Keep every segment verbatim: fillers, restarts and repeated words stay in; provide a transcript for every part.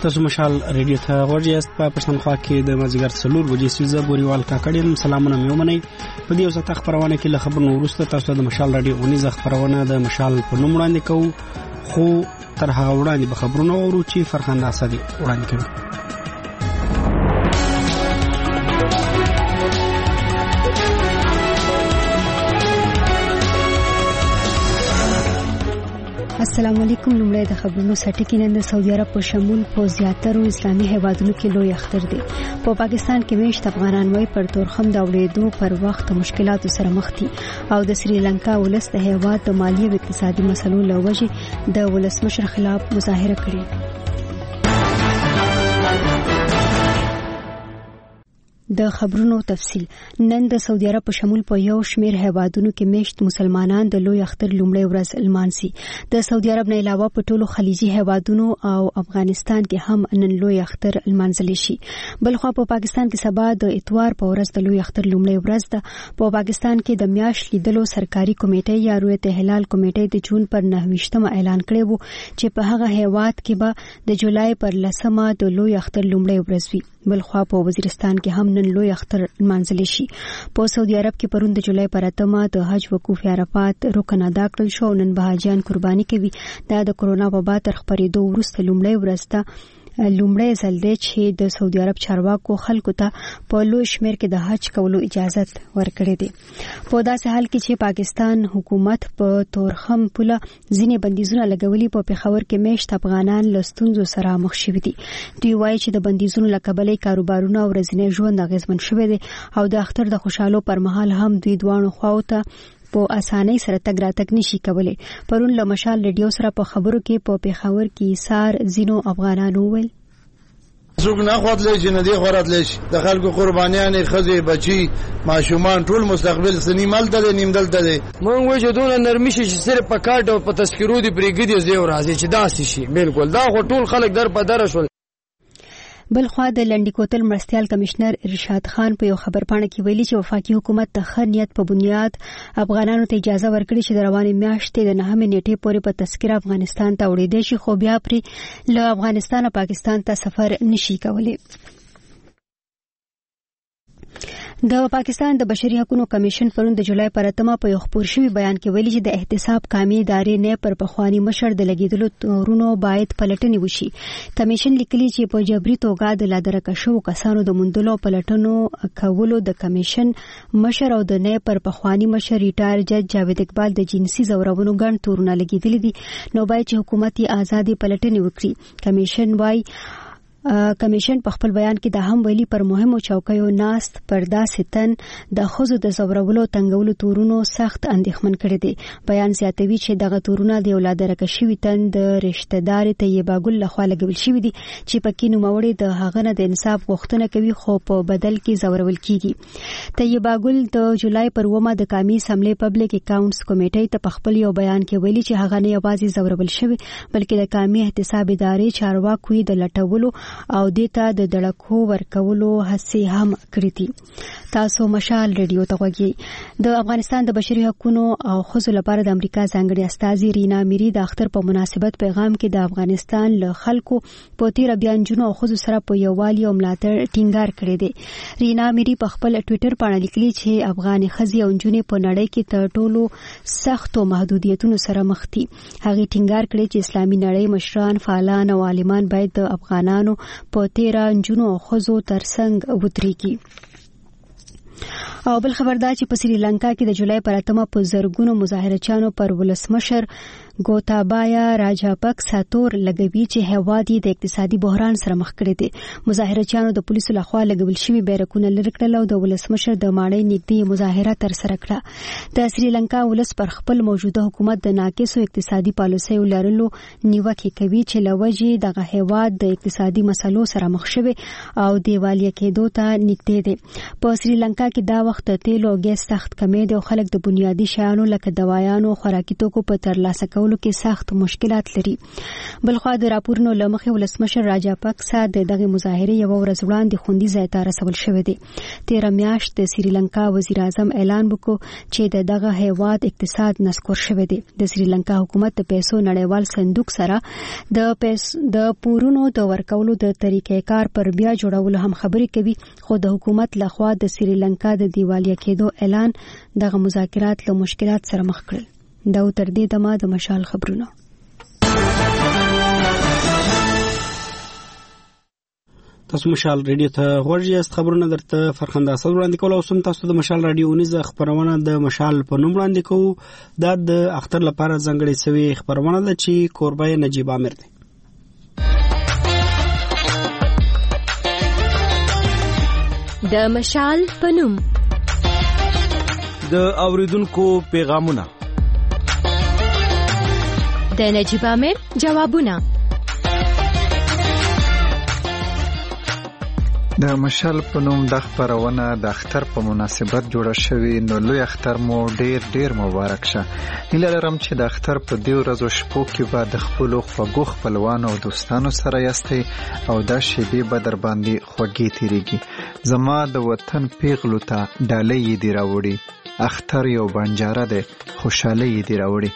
تاسو مشال ریډیو ته ورجاست په پښتونخوا کې د مازیګر څلور بجې سیزه بوريوال کاکړیم سلامونه میومنئ په دې وسه خبرونه کې له خبرونو وروسته تاسو د مشال رادیو اونیزه خبرونه د مشال په نوم وړاندې کوو خو تر هغه وړاندې به خبرونه اورو چې فرخنده اسدي وړاندې کوي. السلام علیکم. لومړی د خبرونو سټکی نن د سعودي عرب په شمول په زیاترو اسلامي هیوادونو کې لوی اختر دی. په پاکستان کې مېشت افغانان وای پر تورخم د اورېدو پر وخت مشکلاتو سره مخ دي او د سریلانکا ولس د هیواد د مالی او اقتصادي مسلو له وجې د ولسمشر خلاف مظاهره کړې. د خبرونو تفصیل. نن د سعودي عرب په شمول په یو شمېر هیوادونو کې مېشت مسلمانان د لوی اختر لومړی ورځ لمانځي. د سعودي عرب نه علاوه په ټولو خلیجي هیوادونو او افغانستان کې هم نن لوی اختر لمانځل شي. بلخو په پاکستان کې سبا د اتوار په ورځ د لوی اختر لومړی ورځ ده. په پاکستان کې د میاشت لیدلو سرکاري کمیټې یا رویت هلال کمیټې د جون پر نهویشتمه اعلان کړی وو چې په هغه هیواد کې به د جولای پر لسمه د لوی اختر لومړی ورځ وي. بلخو په وزیرستان کې هم نن لوی اختر لمانځل شي. په سعودي عرب کې پرون د جولای پر اتمه د حج وقوف عرفات رکن ادا کړل شو. نن به حاجیان قرباني کوي. دا د کرونا وبا تر خپرېدو وروسته لومړی ورځ ده لومړی ځل دی چې د سعودي عرب چارواکو خلکو ته په لوی شمېر کې د حج کولو اجازه ورکړې ده. په داسې حال کې چې پاکستان حکومت په تورخم پوله ځینې بندیزونه لګولي په پېښور کې مېشت افغانان له ستونزو سره مخ شوي دي. دوی وایي چې د بندیزونو له کبله کاروبارونه او ورځنی ژوند اغېزمن شوی دی او د اختر د خوشحالو پر مهال هم دوی دواړو خواو ته په اسانۍ سره تګ راتګ نشي کولای. پرون له مشال ریډیو سره په خبرو کې په پېښور کې ایثار ځینو افغانانو وویل څوک نه خواتلی چې نه دی خوراتلی شي د خلکو قربانیانې ښځې بچي ماشومان ټول مستقبل سنی مال ته نیم دلته دی. مونږ وایو چې دونه نرمي شي چې صرف په کارت او په تذکرو دي پرېږدي زه راځي چې داسې شي. بالکل دا خو ټول خلک در په دره شول. بلخوا د لنډی کوتل مرستيال کمشنر ارشاد خان په یو خبرپاڼه کې ویلي چې وفاقي حکومت د ښه نیت په بنیاد افغانانو ته اجازه ورکړي چې د روانې میاشتې د نهمې نیټې پورې په تذکره افغانستان ته وړاندې شي خو بیا پرې له افغانستان پاکستان ته سفر نشي کولی. د پاکستان د بشري حقوقو کمیشن پرون د جولای پر اتمه په یو خبر شوی بیان کې ویلي چې د احتساب کامي ادارې نه پر پخوانی مشر د لګیدلو تورونو باید پلټنې وشي. کمیشن لیکلي چې په جبري توګه د لادرکه شو کسانو د مندلو پلټنو کولو د کمیشن مشر او د نه پر پخوانی مشر ریټایر جج جاوید اقبال د جنسي زورونو ګڼ تورونه لګیدلي دي. نو باید چې حکومت یې آزادي پلټنې وکړي. کمیشن وايي کمیشن په خپل بیان کې د هم ویلي پر مهمو چوکیو ناست پردا ستن د خوځو د زورولو تنګولو تورونو سخت اندېښمن کړي دي. بیان زیاتوي چې دغه تورونه د اولاد رکشوي تن د رشتہ دار طیبه ګل لخوا لګول شوی دي چې پکې نوموړي د هغه نه د انصاف غوښتنه کوي خو په بدل کې زورول کیږي. طیبه ګل د جولای پر ومه د قومي اسمبلی پبلک اکاونټس کمیټې ته په خپل یو بیان کې ویلي چې هغه نه یوازې زورول شوی بلکې د قومي احتساب ادارې چارواکو د لټولو او دیتا د دړکو ورکولو هڅې هم کړې دي. تاسو مشال ریډیو ته غوږی. د افغانستان د بشري حقوقو او ښځو لپاره د امریکا ځانګړي استازي رینا میری د اختر په مناسبت پیغام کې د افغانستان له خلکو په تیر بیان جنو او ښځو سره په یووالي او ملاتړ ټینګار کړی دی. رینا میری په خپل ټوئیټر باندې لیکلي چې افغان ښځې او نجونې په نړۍ کې تر ټولو سختو محدودیتونو سره مخ دي. هغه ټینګار کړی چې اسلامي نړۍ مشران فعالان او عالمان باید د افغانانو په تیرا نجونو او ښځو ترڅنګ ودرېږي. او بل خبردار چې په سریلانکا کې د جولای پر اتمه په زرګونو مظاهرچیانو پر ولسمشر ګوتابایا راجاپکسا تور لګوي چې هیواد یې د اقتصادي بحران سره مخ کړی دی. مظاهرچیانو د پولیسو لخوا لګول شوي بیرکونه لرې کړل او د ولسمشر د ماڼۍ نږدې مظاهره ترسره کړه. د سریلانکا ولس پر خپل موجوده حکومت د ناقصو اقتصادي پالیسیو لرلو نیوکه کوي چې له وجې دغه هیواد د اقتصادي مسلو سره مخ شوی او دیوالیه کېدو ته نږدې دی. په سریلانکا کې دا وخت د تیلو او ګیس سخت کمې دي او خلک د بنیادي شیانو لکه دوايانو خوراکي توکو په ترلاسه ورکولو کې سخت مشکلات لري. بلخوا د راپورونو له مخې ولسمشر راجا پاکسا د دغه مظاهرې یو ورځ وړاندې خوندي ځای ته رسول شوی دی. تیره میاشت د سریلانکا وزیر اعظم اعلان وکړ چې د دغه هیواد اقتصاد نسکور شوی دی. د سریلانکا حکومت د پیسو نړیوال صندوق سره د پیس د پورونو د ورکولو د طریقې کار پر بیا جوړولو هم خبرې کوي، خو د حکومت لخوا د سریلانکا د دیوالیا کېدو اعلان دغه مذاکرات له مشکلات سره مخ کړل. دا تر دې دمه د مشال خبرونه. تاسو مشال رادیو ته غوږ یاست. خبرونه درته فرخنده اساس وړاندې کول او سم تاسو د مشال رادیو نيزه خبرونه د مشال په نوم وړاندې کوو. دا د اختر لپاره ځانګړي سوي خبرونه ده چې کوربای نجیب عامر دی. د مشال په نوم د اوریدونکو پیغامونه، د نجیب عامر جوابونه. د مشال په نوم د خبرونه د اختر په مناسبت جوړه شوې، نو لوی اختر مو ډیر ډیر مبارک شه. هیله لرم چې د اختر په دې ورځو شپو کې به د خپلو خوږو خپلوانو او دوستانو سره یاستئ او دا شیبې به در باندې خوږې تیریږي. زما د وطن پیغلو ته ډالۍ دې راوړي، اختر یو بنجاره دی، خوشحالي دې راوړي.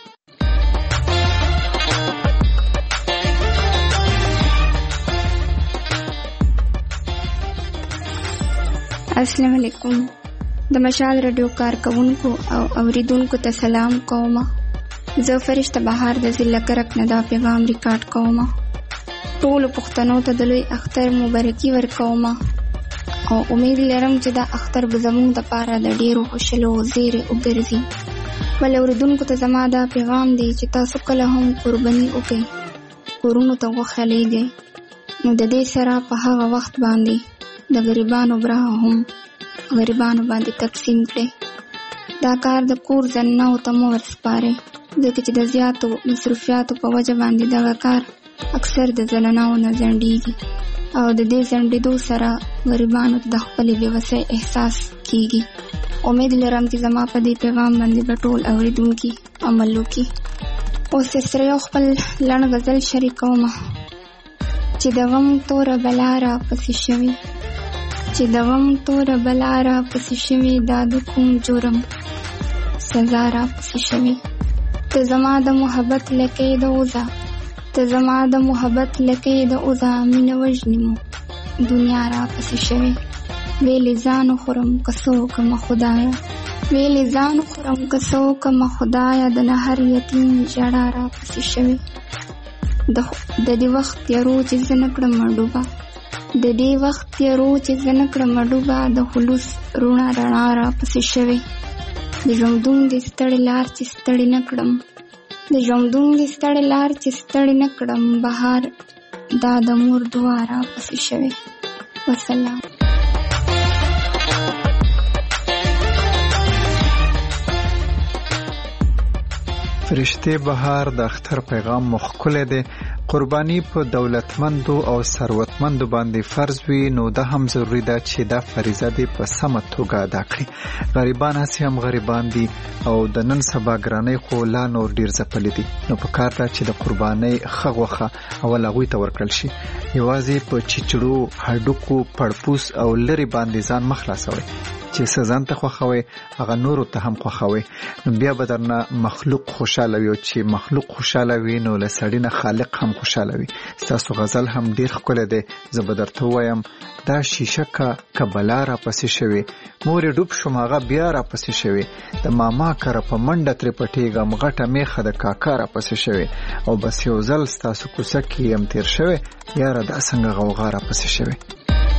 السلام علیکم. د مشال رادیو کارکونکو او اوریدونکو ته سلام کوم. زه فرشته بهار د ضلع کرک نه دا پیغام ریکارډ کوم. ټول پښتنو ته د لوی اختر مبارکي ورکوم او امید لرم چې دا اختر به زموږ دپاره د ډیرو خوشالو زیری وګرځي. ول اوریدونکو ته زما دا پیغام دی چې تاسو کله هم قرباني وکړئ، کورونو ته غوښه لېږئ، نو د دې سره په هغه وخت باندې د غریبانو برخه هم غریبانو باندې تقسیم کړئ. دا کار د کور زنانو ته مو ورسپارئ، ځکه چې د زیاتو مصروفیاتو په وجه باندې دغه کار اکثر د زنانو نه ځنډېږي او د دې ځنډېدو سره غریبانو ته د خپلې بېوسۍ احساس کېږي. امید لرم چې زما په دې پیغام باندې به ټول اورېدونکي عمل وکړي. اوس یې سره یو خپل لنډ غزل شریکومه چې د غم توره بلا را پسې شوي، چې د غم توره بلا را پسې شوي، دا د کوم جرم سزا را پسې شوي. ته زما د محبت لکې د اوزا، ته زما د محبت لکې د اوزا، مینه وژنې مو دنیا را پسې شوي. ویلې ځان خورم که څه وکړمه خدایه، ویلې ځان خورم که څه وکړمه خدایه، د نه هر یتیم ژړا را پسې شوي. د دې وخت تیارو چې زه نه کړم ډوبه، د دې وخت تیارو چې زه نه کړم ډوبه، د خلوص روڼه رڼا را پسې شوې. د ژوندون د ستړې لار چې ستړې نه کړم، د ژوندون د ستړې لار چې ستړې نه کړم، بهار دا د مور دعا را پسې شوې. وسلام. فرشته بهار د اختر پیغام مخکله دی. قربانی په دولتمندو او ثروتمندو باندې فرض وي، نو ده هم ضروری ده چې دا فریضه دی په سمه توګه ادا کړي. غریبان هسې هم غریبان دي او د نن سبا ګرانۍ خو لا نور ډیر ځپلي دي، نو په کار ده چې د قربانۍ ښه غوښه اول هغوی ته ورکړل شي. یوازې په چیچړو، هډوکو، پړپوس او لرې باندې ځان مه خلاصوئ. چې څه ځان ته خوښوئ هغه نورو ته هم خوښوئ، نو بیا به درنه مخلوق خوشحاله وي، او چې مخلوق خوشحاله وي نو له سړي نه خالق هم خوشحاله وي. ستاسو غزل هم ډیر ښکلی دی، زه به درته ووایم دا شیشه که بلا را پسې شوې، مورې ډوب شوم هغه بیا را پسې شوې، د ماما کره په منډه ترې پټېږم، غټه میخه د کاکا را پسې شوې، او بس یو ځل ستاسو کوڅه کې یم تیر شوې، یاره دا څنګه غوغا را پسې شوې.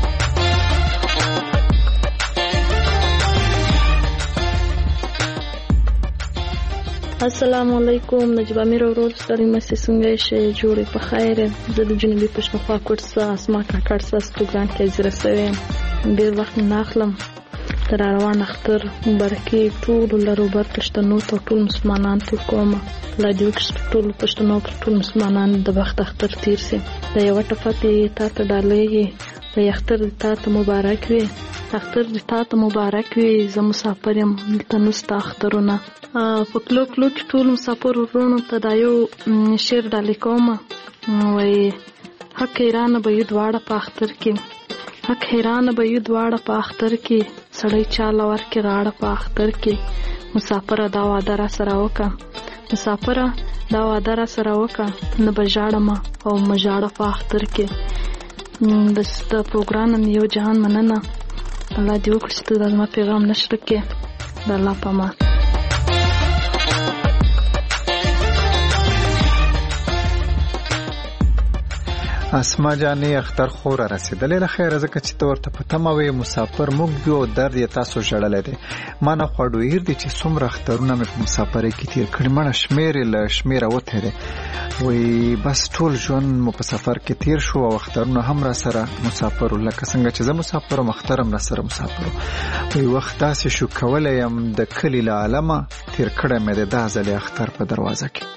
السلام علیکم. نجیب امیر ورور ستړي مستې څنګه شې؟ جوړې په خیر. زه د جنوبي پښتونخوا کوټسه اسما کاکړ ساس پروګرام کې حاضر شوم. ډېر وخت نه اخلم. تر روان اختر مبارکي ټول لرو بر پښتنو ته ټول مسلمانان ته کوم. لا دې کې ټول پښتنو ټول مسلمانان د وخت اختر تیر سي. دا یو ټفاتې تا ته ډالۍ وای اختر دې تا ته مبارک وي، اختر دې تا ته مبارک وي، زه مسافر یم دلته نسته اخترونه. په کلو کلو کې ټول مسافر ورونو ته دا یو شعر ډالۍ کومه، وای حق حیرانه به یو دواړه په اختر کې، حق حیرانه به یو دواړه په اختر کې، سړی چاله ورکې غاړه په اختر کې. مسافره دا واده را سره وکړه، مسافره دا واده را سره وکړه، نه به ژاړم او مه ژاړه په اختر کې. بس د پروګرام نه یو جهان مننه، الله دې وکړي چې ته دا زما پیغام نشر کړې. د الله په امان. اسما جانې اختر خو را رسېدلې له خیره، ځکه چې ته ورته په تمه وې مسافر موږ یو درد یې تاسو ژړلی دی. ما نه خوا ډوهیر دی چې څومره اخترونه مې په مسافرۍ کې تېر کړي، مړه شمېر یې له شمېره وتی دی. وایي بس ټول ژوند مو په سفر کې تېر شو او اخترونه هم را سره مسافر وو، لکه څنګه چې زه مسافر وم اختر هم را سره مسافر وو. وایي وخت داسې شو کولی یم د کلي له عالمه تېر کړی مې دی دا ځلې اختر په دروازه کې.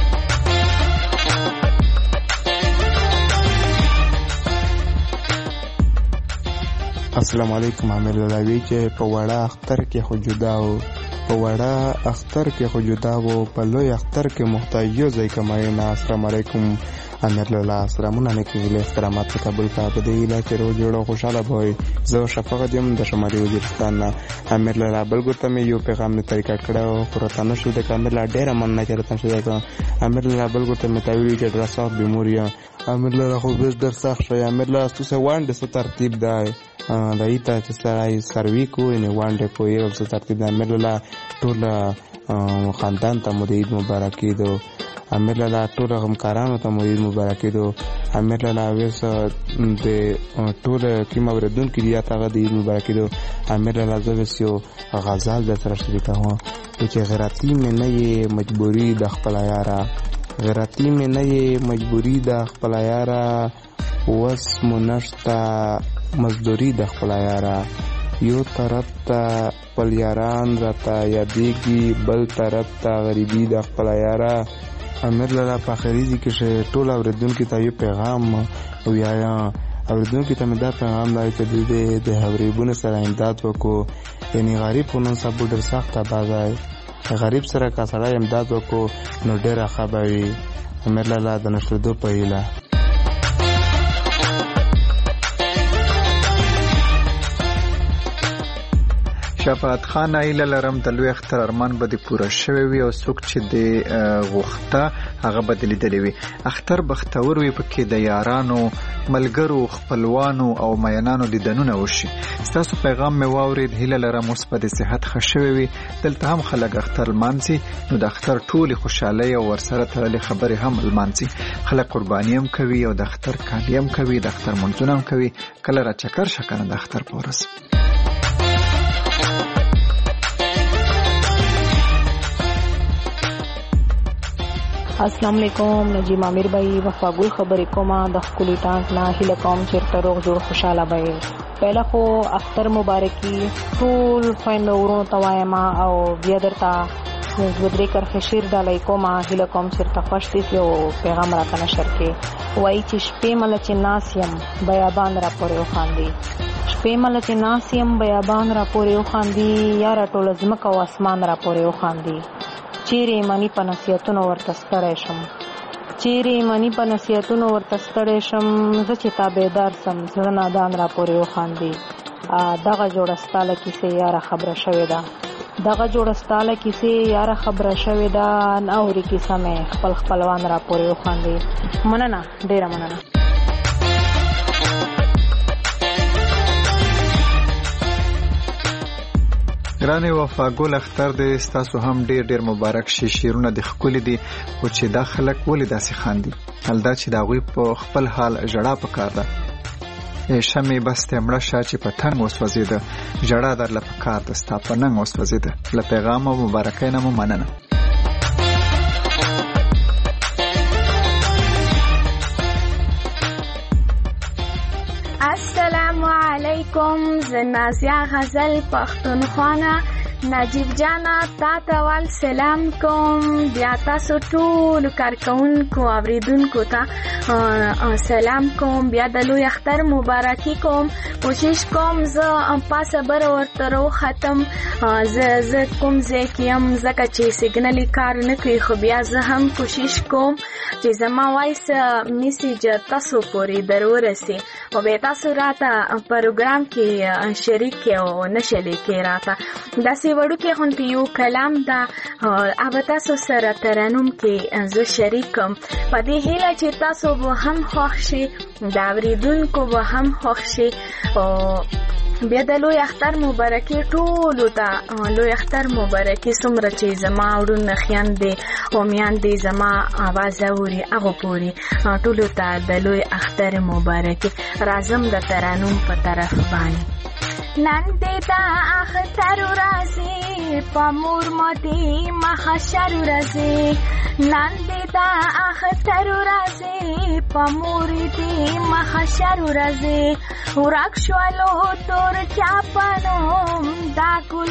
السلام علیکم. عامر لاوی چې په وړه اختر کې خو جدا و، په وړه اختر کې خو جدا و، په لوی اختر کې محتاج یو ځای کمای نه. السلام علیکم امیر الله، سلامونه علیکم. له احترامات ته قبول کا په دې علاقې رو جوړو خوشاله وای. زه شفقت یم د شمالي وزیرستان نه. امیر الله بلګو ته مې یو پیغام نه طریقه کړو، پروتانو شو د کامل ډېر من نه چرته شو دا. امیر الله بلګو ته مې تاویل چې درساف بیموریا. امیر الله خو بس در سخت شو. امیر الله تاسو وانډ څه ترتیب دی دای ته چې سړی سروي کوی نه وانډ کوی یو څه ترتیب دی. امیر الله ټول خاندان ته مو عید مبارک دو. امیر الله ټول همکارانو ته مو عید مبارک دو. امیر الله ویس د ټول کیم اوردونکو دی ته د عید مبارک دو. امیر الله زو وسیو غزال د تر شریکه هو چې غیرتی مې نه مجبوری د خپل یارا، غیرتی مې نه مجبوری د خپل یارا، وس منشتا مزدوری د خپل یارا. یو طرف ته خپل یاران راته یادېږي، بل طرف ته غریبي د خپل یارا. امیر لاله په خریدي کې ټول اوریدونکو ته یو پیغام ویایا، اوریدونکو ته مې دا پیغام دی چې د غریبونو سره امداد وکړو، یعنی غریب خو نن سبا ډېر سخت بازای، غریب سره که سړی امداد وکړو نو ډېره ښه به وي. امیر لاله د نشریدو په هیله. شفاعت خان ایله لرم د لوی اختر ارمان به د پوره شوی وي او څوک چې د غوښته هغه به د لیدلی وي. اختر بختور وي، پکې د یارانو ملګرو خپلوانو او مینانو دیدنونه وشي. ستاسو پیغام مې واورید، هیله لرم اوس به د صحت ښه شوی وي. دلته هم خلک اختر لمانځي، نو د اختر ټولې خوشحالۍ او ورسره تړلې خبرې هم لمانځي. خلک قرباني هم کوي او د اختر کالي هم کوي، د اختر منځونه هم کوي. کله را چکر شه کنه د اختر په ورځ. السلام علیکم. نجیم عامر بھائی وفاګل خبرې کوم د خپل ټانک نه هیله کوم چې روغ جوړ خوشاله وي. پهلا خو اختر مبارکي ټول خويندو ورونو ته وایم او بیا درته زړه کرخه شیر ډالای کوم هیله کوم چې خوش دي او پیغام راته نشر کې وای چې شپې مل چې ناسیم بیابان را پورې وخاندي، شپې مل چې ناسیم بیابان را پورې وخاندي، یاره ټول زمکه او اسمان را پورې وخاندي. چیرې منی په نصیحتونو ورته ستړی شم، چیرې منی په نصیحتونو ورته ستړی شم، زه چې تابعدار سم زړه نادان را پورې وخاندي. دغه جوړه ستاله کیسې یاره خبره شوې ده، دغه جوړه ستاله کیسې یاره خبره شوې ده، نه اوري کیسه مې خپل خپلوان را پورې وخاندي. مننه، ډېره مننه. ګرانې وفاګل اختر دې ستاسو هم ډېر ډېر مبارک شي. شیرونه د ښکلي دي، خو چې دا خلک ولې داسې خاندي؟ حال دا چې د هغوی په خپل حال ژړا پکار ده. شمې بس ته مړه شه چې په تنګ وسوځېده، ژړا درله پکار ده ستا په ننګ وسوځېده. له پیغام او مبارکۍ نه مو مننه. السلام علیکم. زه نازیه غزل پښتونخوا نه نجیب جانا تا ته ول سلام کوم بیا تاسو ټول کارکونکو اوریدونکو ته سلام کوم بیا د لوی اختر مبارکي کوم کوشش کوم زه پاسه بر ورته رو ختم زه زه کوم زکیم زکه چې سیګنالي کار نه کوي خو بیا زه هم کوشش کوم چې زما وایس میسیج تاسو پورې درورسي او به تاسو راته پروګرام کې شریک او نشلې کې راته داسې وړو کې هون په یو کلام دا او تاسو سره ترانوم کې زه شریکم په دې هیله چې تاسو به هم خوښ شي دا اوریدونکو به هم خوښ شي او بیا د لوی اختر مبارکي ټولو ته لوی اختر مبارکي څومره چې زما وړونه خویندې او میندې زما اواز اوري هغو پورې ټولو ته د لوی اختر مبارکي راځم د ترانوم په طرف باندې نن دې دا اختر ورځي په مور مدي محشر ورځي نن دې دا اختر ورځي په مور دې محشر ورځي ورک شولو تور چاپنوم دا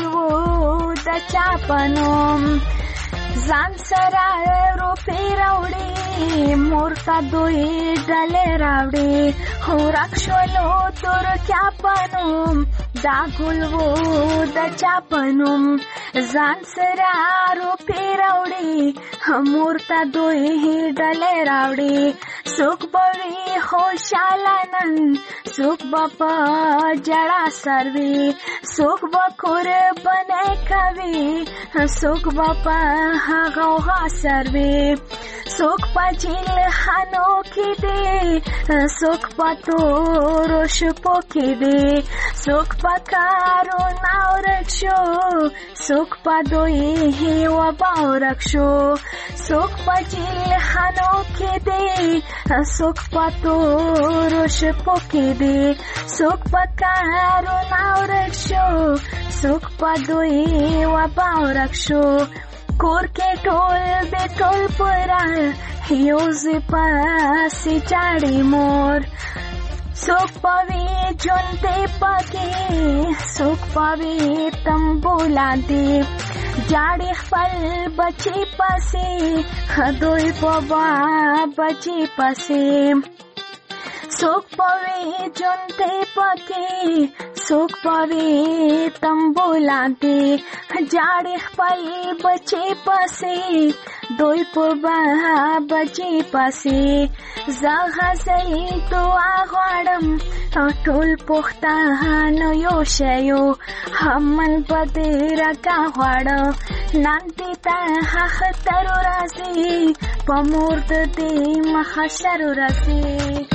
ګلو د چاپنوم ځان سره روپې راوړي مور ته دوی ډلې راوړي ورک شولو تور چاپنوم دا ګلو د چاپنوم ځان سره روپې راوړي مور ته دوی ډلې راوړي څوک به وي خوشاله نن څوک به په ژړا سروي څوک به قرباني کوي څوک به په غوغا سروي څوک په جیل خانو کې دی څوک په تورو شپو کې دی څوک په کارو نه ورک شو څوک په دوی وبا ورک شو څوک په جیل خانو کې دی څوک په تورو شپو کې دی څوک په کارو نه ورک شو څوک په دوی وبا ورک شو کور کې ټول به ټول پورا یوز پاسې چاړي مور څوک پوي جون دې پکې څوک پوي تمبو لاندې جاړي خپل بچي پاسې دوی په بچي پاسې څوک پوي جون دې پکې څوک پوي تمبو لاندې جاړي خپل بچي پاسې دوی په بچي پاسې زه غزل دعا غواړم ټول پښتانه یو شی یو همن په دې راکا غواړم نن دې ته اختر ورځي په مور د دې محشر ورځي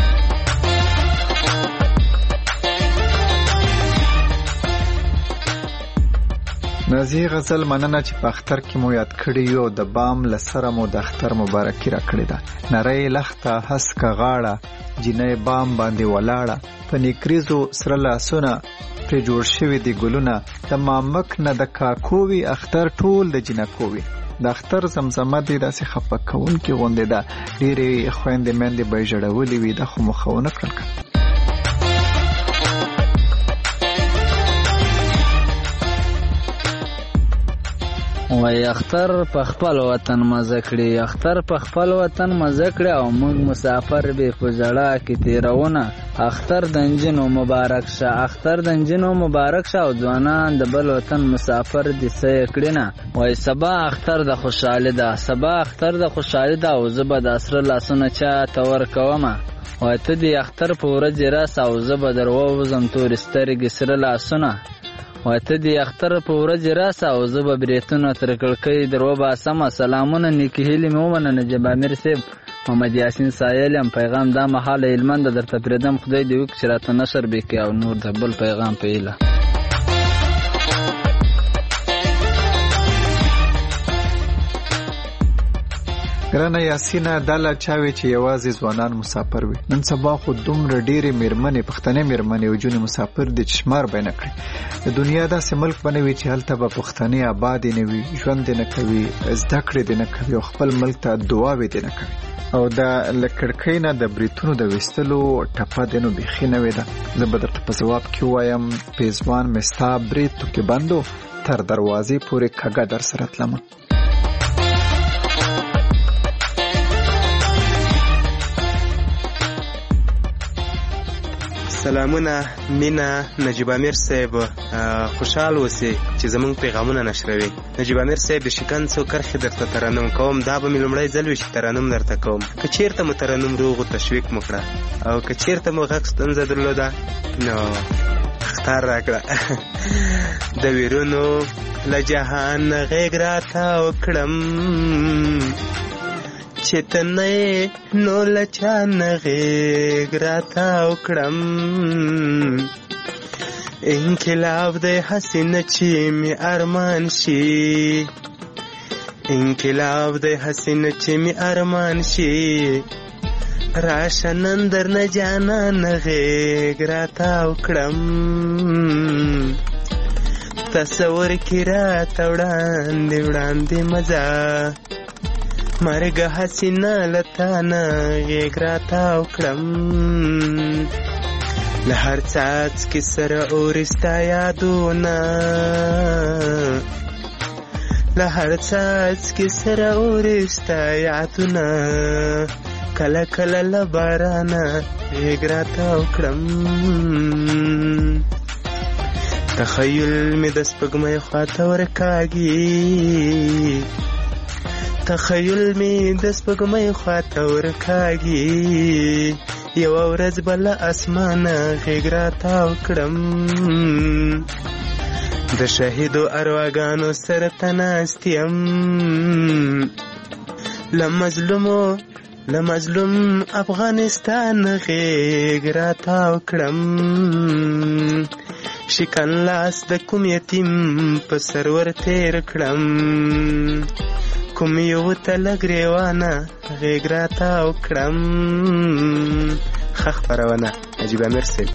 نازي غزل مننه چې په اختر کې مو یاد کړی یو د بام لسره مو د اختر مبارکي را کړی ده نری لخته هسکه غاړه جنې بام باندې ولاړه په نیکریزو سره لاسونه پرې جوړ شوي دي ګلونه د مامک نه د کاکووي اختر ټول د جنکووي د اختر زمزمه دې داسې خفه کوونکې غوندې ده ډېرې خویندې میندې به یې ژړولې وي دا خو مو ښه ونه کړل وای اختر په خپل وطن مزه کړي اختر په خپل وطن مزه کړي او موږ مسافر به په ژړا کې تیرونه اختر د انجنو مبارک شه اختر د انجنو مبارک شه او ځوانان د بل وطن مسافر دي سې کړي نه وای سبا اختر د خوشاله ده سبا اختر د خوشاله ده او زبر د اسره لاسونه چا تور کومه وای ته دې اختر په ورځ راس او زبر دروازم تور سترګې سره لاسونه وای ته دې اختر په ورځ راسه او زه به بریتونه تر کړکۍ در وباسمه سلامونه نیکې هیلې مې ومنه نجیب امیر صاحب محمد یاسین سایل یم پیغام دا مهاله هلمند درته پرېږدم خدای دې وکړي چې راته نشر به کړي او نور د بل پیغام په هیله ګرانه یاسینه دا لا چاوي چې یوازې ځوانان مسافر وي نن سبا خو دومره ډېرې میرمنې پښتنې میرمنې او جونې مسافر دي چې شمار به نه کړي د دنیا داسې ملک به نه وي چې هلته به پښتنې آبادې نه وي ژوند دې نه کوي زده کړې دې نه کوي او خپل ملک ته دعاوې دې نه کوي او دا له کړکۍ نه د بریتونو د ویستلو ټپه دې نو بیخي نوې ده زه به درته په ځواب کې ووایم پېزوان مې ستا برید تو کې بندو تر دروازې پورې کږه در سره تلمه. سلامونه مینا نجیب امیر صاحب، خوشحال اوسئ چې زمونږ پیغامونه نشروي. نجیب امیر صاحب د شکنځو کرښې درته ترنم کوم، دا به مې لومړی ځل وي چې ترنم درته کوم. که چیرته مو ترنم روغ تشویق مو کړه او که چیرته مو غږ ستونزه درلوده نو اختار راکړه. د ویرونو له جهان غېږ راتاو کړم چې ته نه نو له چا نه غېږ راتاو کړم. انقلاب د حسینه چې مې ارمان شي، انقلاب د حسینه چې مې ارمان شي، راشه نن درنه جانان غېږ راتاو کړم. تصور کې راته وړاندې وړاندې مزه مرګ حسینه لتانه غېږ راتاو کړم. له هر څاڅکي سره اورستا یادونه، له هر څاڅکي سره اورستا یادونه، کله کله له بارانه غېږ راتاو کړم. تخیل مې د سپوږمۍ خواته ورکاږي، تخیل می د سپوږمۍ خواته ورکاږي، یوه ورځ به له اسمانه غېږ راتاو کړم. د شهیدو ارواګانو سره ته ناست یم، له مظلومو له مظلوم افغانستان غېږ راتاو کړم. شکن لاس د کوم یتیم په سر ور تېر کړم، کوم یو ته له ګریوانه غېږ راتاو کړم. ښه خپرونه نجیب امیر صاحب.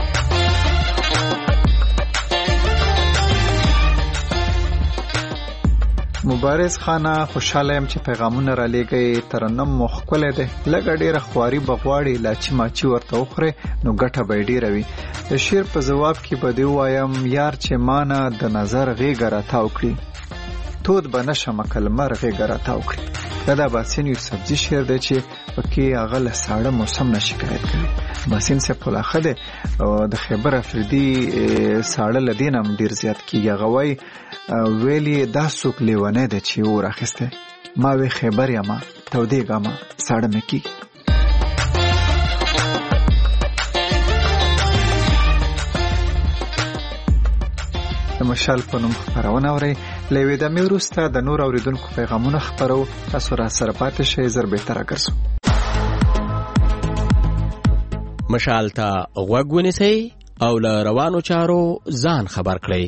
مبارز خانه، خوشحاله یم چې پیغامونه را لېږئ. ترنم مو ښکلی دی، لږه ډېره خواري به غواړي، لاچي ماچي ورته وخورې نو ګټه به یې ډېره وي. د شعر په ځواب کې به دې ووایم یار چې مانه د نظر غېږه راتاو کړي، تود به نشمه که لمر غېږه راتاو کړي. دا د باسین یوسفزي شعر دی چې پکې هغه له ساړه موسم نه شکایت کوي. باسین صاحب خو لا ښه دی، د خیبر افریدي ساړه له دې نه هم ډېر زیات کېږي. هغه وایي ویلې دا څوک لیونی دی چې اور اخیستی، ما وی خیبر یمه تودېږمه ساړه مې کېږي. د مشال په نوم خپرونه اورئ. له یوې دمې وروسته د نور اورېدونکو پیغامونه خپرو. تاسو را سره پاتې شئ، زر بهتره ګرځو. مشال ته غوږ ونیسئ او له روانو چارو ځان خبر کړئ.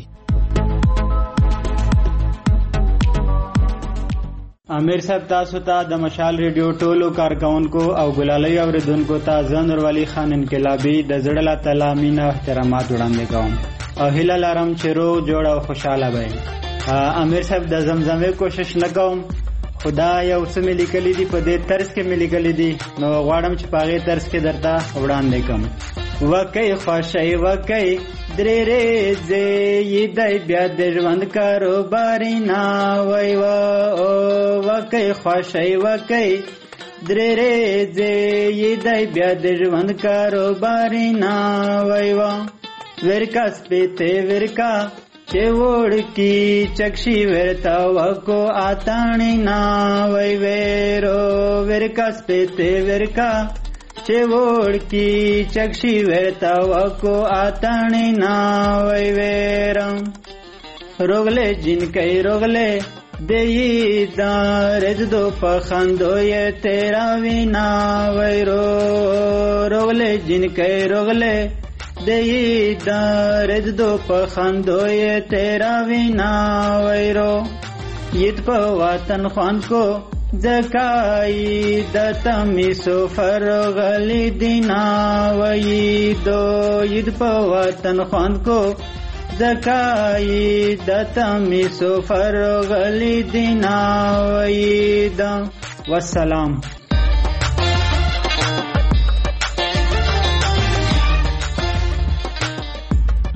امیر صاحب تاسو ته د مشال ریډیو ټولو کارکونکو او ګلالۍ اوریدونکو ته زه نورولي خان انقلابي د زړه له تله مینه او احترامات وړاندې کوم او هیله لرم چې روغ جوړ او خوشحاله وئ. امیر صاحب د زمزمې کوشش نه کوم، خدا یو څه مې لیکلي دي په دې طرز کې مې لیکلي دي، نو غواړم چې په هغې طرز کې درته وړاندې کوم. وکۍ خوښۍ وکۍ درې ریځې یې دی بیا د ژوند کاروباري نه وی و وکۍ خوښۍ وکۍ درې ریځې یې دی بیا د ژوند کاروباري نه وی و ورکا سپېته ورکا چې وړکی چکشي ورتا وکو آتانی نا وی ویرو ورکا سپېته ورکا چې وړکی چکشي ورتا وکو آتانی نا وی ویرم روغله جنکای روغله دیی دارز دو پخندو یہ تیرا وینا ویرو روغله جنکای روغله دیی دارد دو پخندو یہ تیرا وینا ویرو ید پا وطن خوان کو زکائی دتمی سفر غلی دینا ویدو ید پا وطن خوان کو زکائی دتمی سفر غلی دینا ویدا والسلام.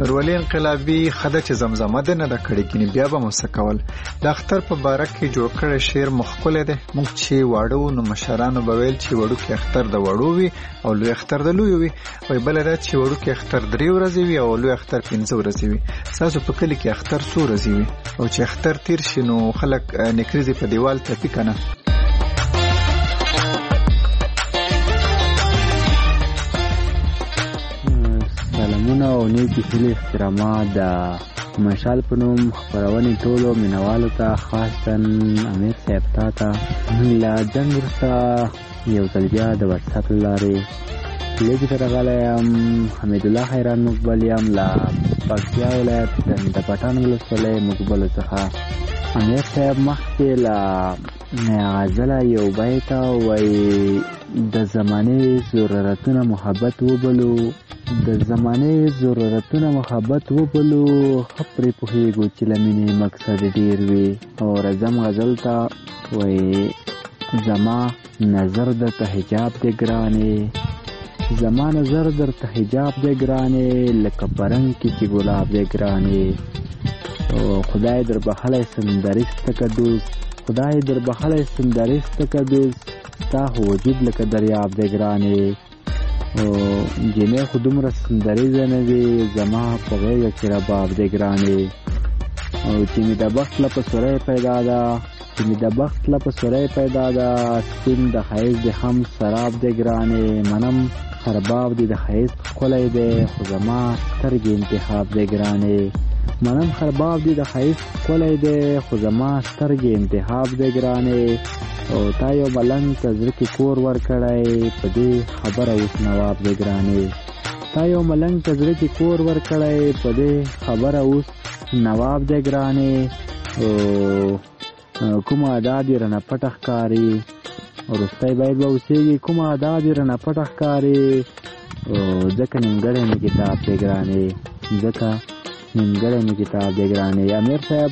نورولي انقلابي خده چې زمزمه ده نه د کړي کینی بیا به مسکول د اختر په باره کې جوړ کړی شعر مخکله ده موږ چې واړو نو مشرانو به ویل چې وړو کې اختر د وړو وي او لوی اختر د لوی وي وای بل دا چې وړو کې اختر درې ورځې وي او لوی اختر پنځه ورځې وي تاسو په کلی کې اختر څو ورځې وي او چې اختر تیر شي نو خلک نکریزي په دیوال ته پکنه سلامونه او نیکی هیلې احترامات د مشال په نوم خپرونې ټولو مینوالو ته خاصتاً امیر صاحب ته ته له جنګ وروسته یو ځل بیا د واتساپ له لارې لیکې ته راغلی یم حمید الله خیران مقبل یم له پکتیا ولایت د پټان ولسوالۍ مقبلو څخه امیر صاحب مخکې له غزله یو بیت وایي د زمانې ضرورتونه محبت وبلو د زمانې ضرورتونه محبت وبلو خپرې پوهېږو چې له مینې مقصد ډېر وي او راځم غزل ته وایي زما نظر درته حجاب دی ګرانې زما نظر درته حجاب دی ګرانې لکه پرنګ کې چې ګلاب دی ګرانې خدای در بخلی سندریسته که دوست خدای در بخلی سندریسته که دوست ستا وجود لکه دریاب دی ګرانې جنې خو دومره سندریزه نه وي زما په غېږه کې رباب دی ګرانې او چې مې د بخت له په سوری پیدا ده چې مې د بخت له په سوری پیدا ده سپین د ښایست د خم سراب دی ګرانې منم خرباب دی د ښایست ښکلی دی خو زما سترګې انتخاب دی ګرانې منم خرباب دی د ښایست ښکلی دی خو زما سترګې انتخاب دی ګرانې او تا یو ملنګ ته زړه کې کور ورکړی په دې خبره اوس نواب دی ګرانې تا یو ملنګ ته زړه کې کور ورکړی په دې خبره اوس نواب دی ګرانې کومه ادا دې رانه پټه ښکاري وروستی باید به اوسېږي کومه ادا دې رانه پټه ښکاري ځکه نیمګړی مې کتاب دی ګرانې ځکه نیمګړی مې کتاب دی ګرانې امیر صاحب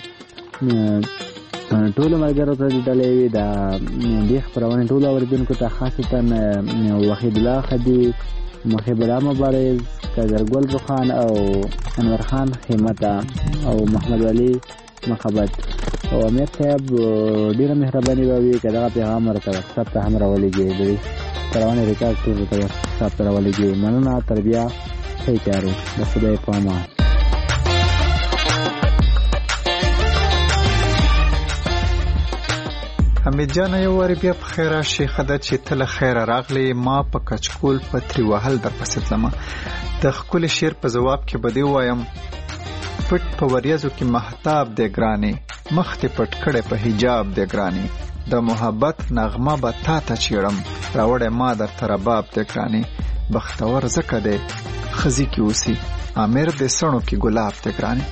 ټولو ملګرو ته د ډلې وي د دې خپرونې ټولو اورېدونکو ته خاصتاً وحید الله خدي محب الله مبارز قدرګل روخان او انور خان خیمته او محمد علي مخبت او امیر صاحب ډېره مهرباني به وي که دغه پیغام ورته واتساپ ته هم راولېږي د دې خپرونې ریکارډ ټولو ته واتساپ ته راولېږي مننه تر بیا ښه چارې د خدای په امان حمید جان یو واری بیا په خیر راشي خده چې تل خیر راغلی ما په کچکول پتری وهل در پسې تلمه د ښکلي شعر په جواب کې به دې وایم پټ په وریځو کې مهتاب دی ګرانې مخ دې پټ کړی په حجاب دی ګرانې د محبت نغمه به تا ته چیړم راوړی ما درته رباب دی ګرانې بختور ځکه دی ښځې کې اوسي امیر دې سڼو کې ګلاب دی ګرانې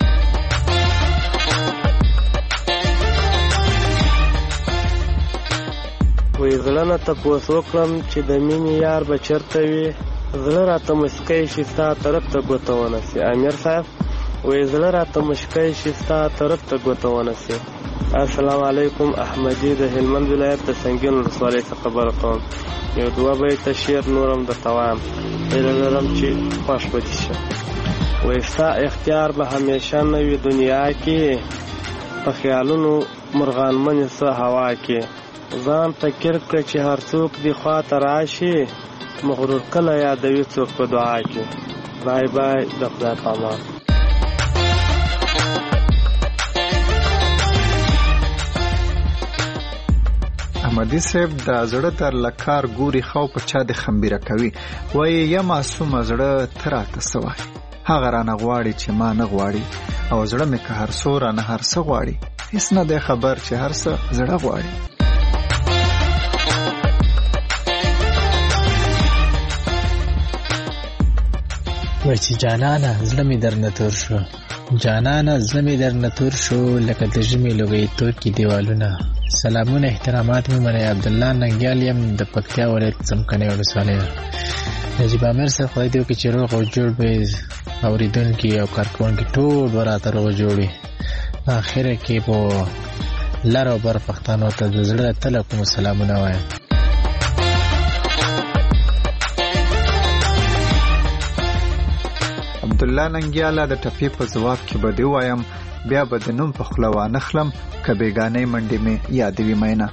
وی زړه نه تپوس وکړم چې د مینې یار به چېرته وي زړه راته مسکی شي ستا طرف ته ګوته ونسي امیر صاحب وی زړه راته مسکی شي ستا طرف ته ګوته ونسي السلام علیکم احمدي د هلمند ولایت د سنګین ولسوالۍ څخه خبره کوم یو دوه بیته شعر نورم درته وایم هیله لرم چې خوښ به دې شي وی ستا اختیار به همیشه نه وي دنیا کې په خیالونو مرغانمنې څه هوا کې ځان فکر کړه چې هر څوک دی خواته راشي مغرور کله یادوي څوک په دعا کې بای بای د خدای په امان احمدي صاحب د زړه در لکار ګوري خو په چا د خمبيره کوي وایي یا معصوم زړه تراته سوای هغه رانه غواړي چې ما نه غواړي او زړه مې که هر څو رانه هر څه غواړي هیڅ نه دی خبر چې هر څه زړه غواړي وای چې جانانه زړه مې درنه تور شو جانانه زړه مې درنه تور شو لکه د ژمي لوګي تور کې دیوالونه سلامونه احترامات مې منه عبد الله ننګیال یم د پکتیا ولایت څمکني ولسوالۍ نجیب امیر صاحب خدای دې وکړي چې روغ او جوړ به اوریدونکي او کارکونکي ټول ورته روغ جوړي اخره کې په لار او بر پښتنو ته د زړه تل کوم سلامونه وایم عبدالله ننګیاله د ټپې په ځواب کې به دې وایم بیا به د نوم په خوله وانخلم که بېګانۍ منډې مې یادوي مینه.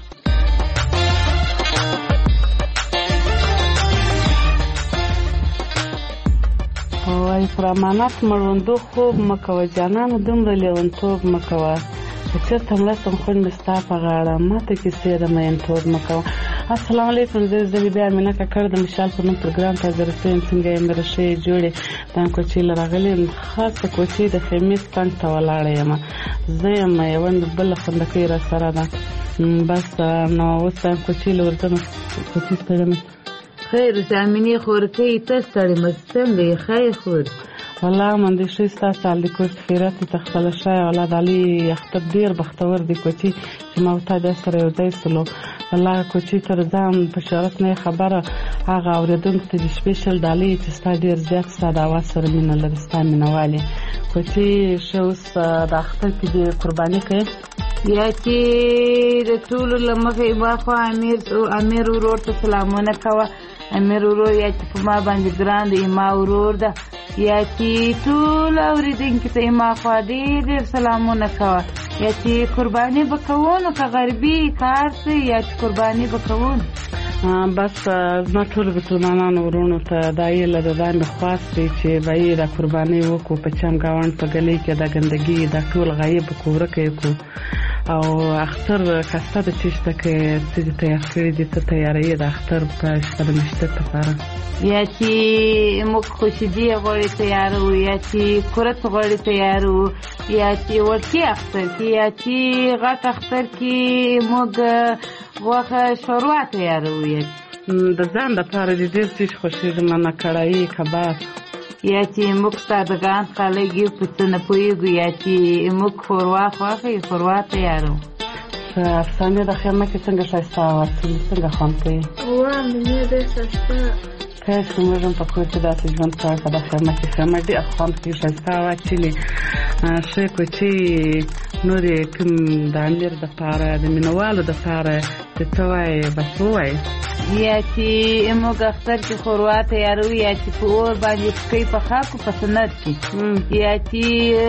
وای پر امانت مړوندو خوب مه کوه جانانه دومره لیونتوب مه کوه که چېرته مړه سم خونډ مې ستا په غاړه ماته کیسې د مینتوب مه کوه. السلام علیکم. زه زه بیا امینه کاکړ د مشال په نوم پروګرام ته حاضر شوم. څنګه یې مې ښې جوړې دا کوچۍ له راغلې خاصه کوچۍ د خیمې څنګ ته ولاړه یم. زه یم یوه بله خوندکۍ را سره ده. بس نو اوس دا کوچۍ له ورځمه کوچۍ ستړې مې خیر زمینی خورکی ته ستړی مې څنګه یې خیر خور والله من دې ښه ستا سال د کور خیرات ته خپله شای اولاد علي اختر ډېر بختور دی کوچي چې ما ورته بیا سره یو ځای سلو. والله کوچي تر ځان په شرط نه خبره هغه اورېدونکو ته د سپیشل ډالۍ چې ستا ډېر زیات ستا د اواز سره مینه لري ستا مینهوالې کوچي ښه اوس د اختر کې دې قرباني کوې یا چې د ټولو له مخې ما خو امیر امیر ورور ته سلامونه کوه. امیر ورور یا چې په ما باندې ګران دی ما ورور ده یا چې ټول اورېدونکي ته ما خوا ډېر ډېر سلامونه کوه. یا چې قرباني به کوو نو که غربي کار څه یا چې قرباني به کوو بس زما ټولو مسلمانانو ورونو ته دا یې له دا مې خواست دی چې به یې دا قرباني وکړو په چم ګاونډ په ګلۍ کې دا ګندګي دا ټول غایب کړو ورکه یې کړو او اختر کسته د چې شته کې څه دې تیار کړي دي ته تیاری د اختر په شپه د مشتر لپاره یا چې موږ خوشدي غوړي تیارو یا چې کورت غوړي تیارو یا چې ورکی اختر کې یا چې غټ اختر کې موږ غوښه شوروا تیارو د ځان لپاره دې ډېر څه خوښېږي ماما کړایي کباب یا چې موږ سادهګان خلک یو په څه نه پوهېږو یا چې موږ ښوروا خوښوي ښوروا تیارو. افسانې د خیمه کې څنګه ښایسته واچوي څنګه خوند کوي وا مینې ډېر ښایسته کاش که موږ هم په کور کې داسې ژوند کوو که د خیمه کې خیمه ډېر خوند کوي ښایسته واچلي ښې کوچۍ نورې کوم د امیر دپاره د مینهوالو دپاره چې څه وایې بس ووایې یا چې موږ اختر کې ښوروا تیارو یا چې په اور باندې پکۍ پخه کړو په سنت کې یا چې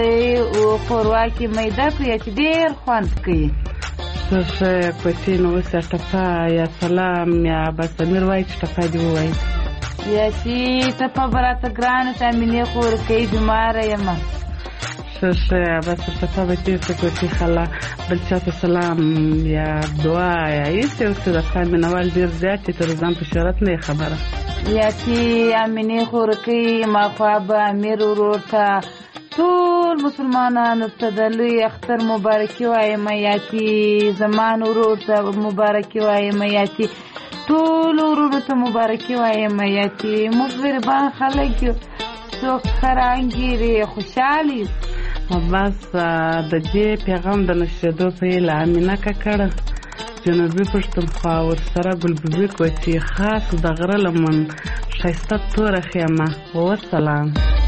ښوروا کې میده کړو یا چې ډېر خوند کوي. ښه ښه کوچۍ نو اوس یا ټپه یا سلام یا بس امیر وایي چې ټپه دې ووایي یا چې ټپه به راته ګرانه ته مینې خور کوي بیماره یم. ښه ښه بس ټپه به تېر شي کوچۍ خلا بل چا ته سلام یا دعا یا هېڅ یو څه د ستا مینهوال ډېر زیات چې تر ځان په شهرت نه یې خبره یا چې امینې خورکۍ ما خوا به امیر ورور ته ټول مسلمانانو ته د لوی اختر مبارکي وایم یا چې زمان ورور ته مبارکي وایم یا چې ټول ورونو ته مبارکي وایم یا چې موږ غریبان خلک یو څوک ښه رنګیرې خوشحالي بس د دې پیغام د نشریدو په هیله امینه کاکړه جنوبي پښتونخوا ورسره ګلبوبي کوچۍ خاص د غره لمن ښایسته توره خیمه وسلام.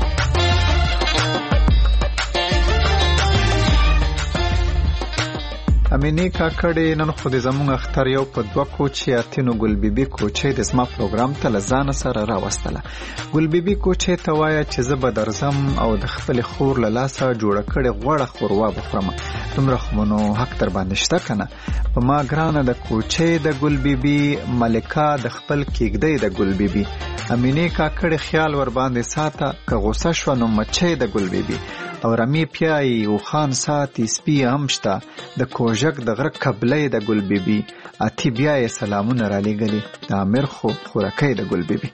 امینې کاکړې نن خو د زموږ اختر یو په دوه کوچې اتینو ګلبیبي کوچۍ د زما پروګرام ته له ځانه سره راوستله. ګلبیبي کوچۍ ته وایه چې زه به درځم او د خپلې خور له لاسه جوړه کړې غوړه ښوروا به خورم. دومره خو نو حق در باندې شته که نه. په ما ګرانه د کوچۍ د ګلبیبي ملکه د خپل کېږدۍ د ګلبیبي امینې کاکړې خیال ور باندې ساته که غوسه شوه نو مچۍ د ګلبیبي او رمی پیایی او خان ساتي سپی هم شته د کوژک د غره قبلې د ګلبیبي اتی بیا یې سلامونه را لېږلي د امیر خو خورکۍ د ګلبیبي.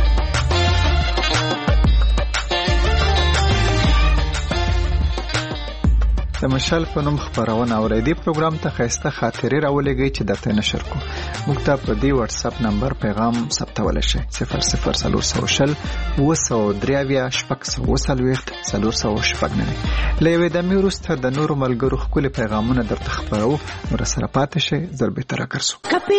د مشال په نوم خبرونه اورئ. دې پروګرام ته ښایسته خاطرې راولېږئ چې درته نشر کړو. موږ ته په دې واتساپ نمبر پیغام ثبتولی شئ صفر صفر څلور سوه شل اووه سوه درې اویا شپږ سوه اووه څلوېښت څلور سوه شپږ نوي. له یوې دمې وروسته د نورو ملګرو ښکلي پیغامونه درته خپروو. نو راسره پاتې شئ زر بېرته راګرځو.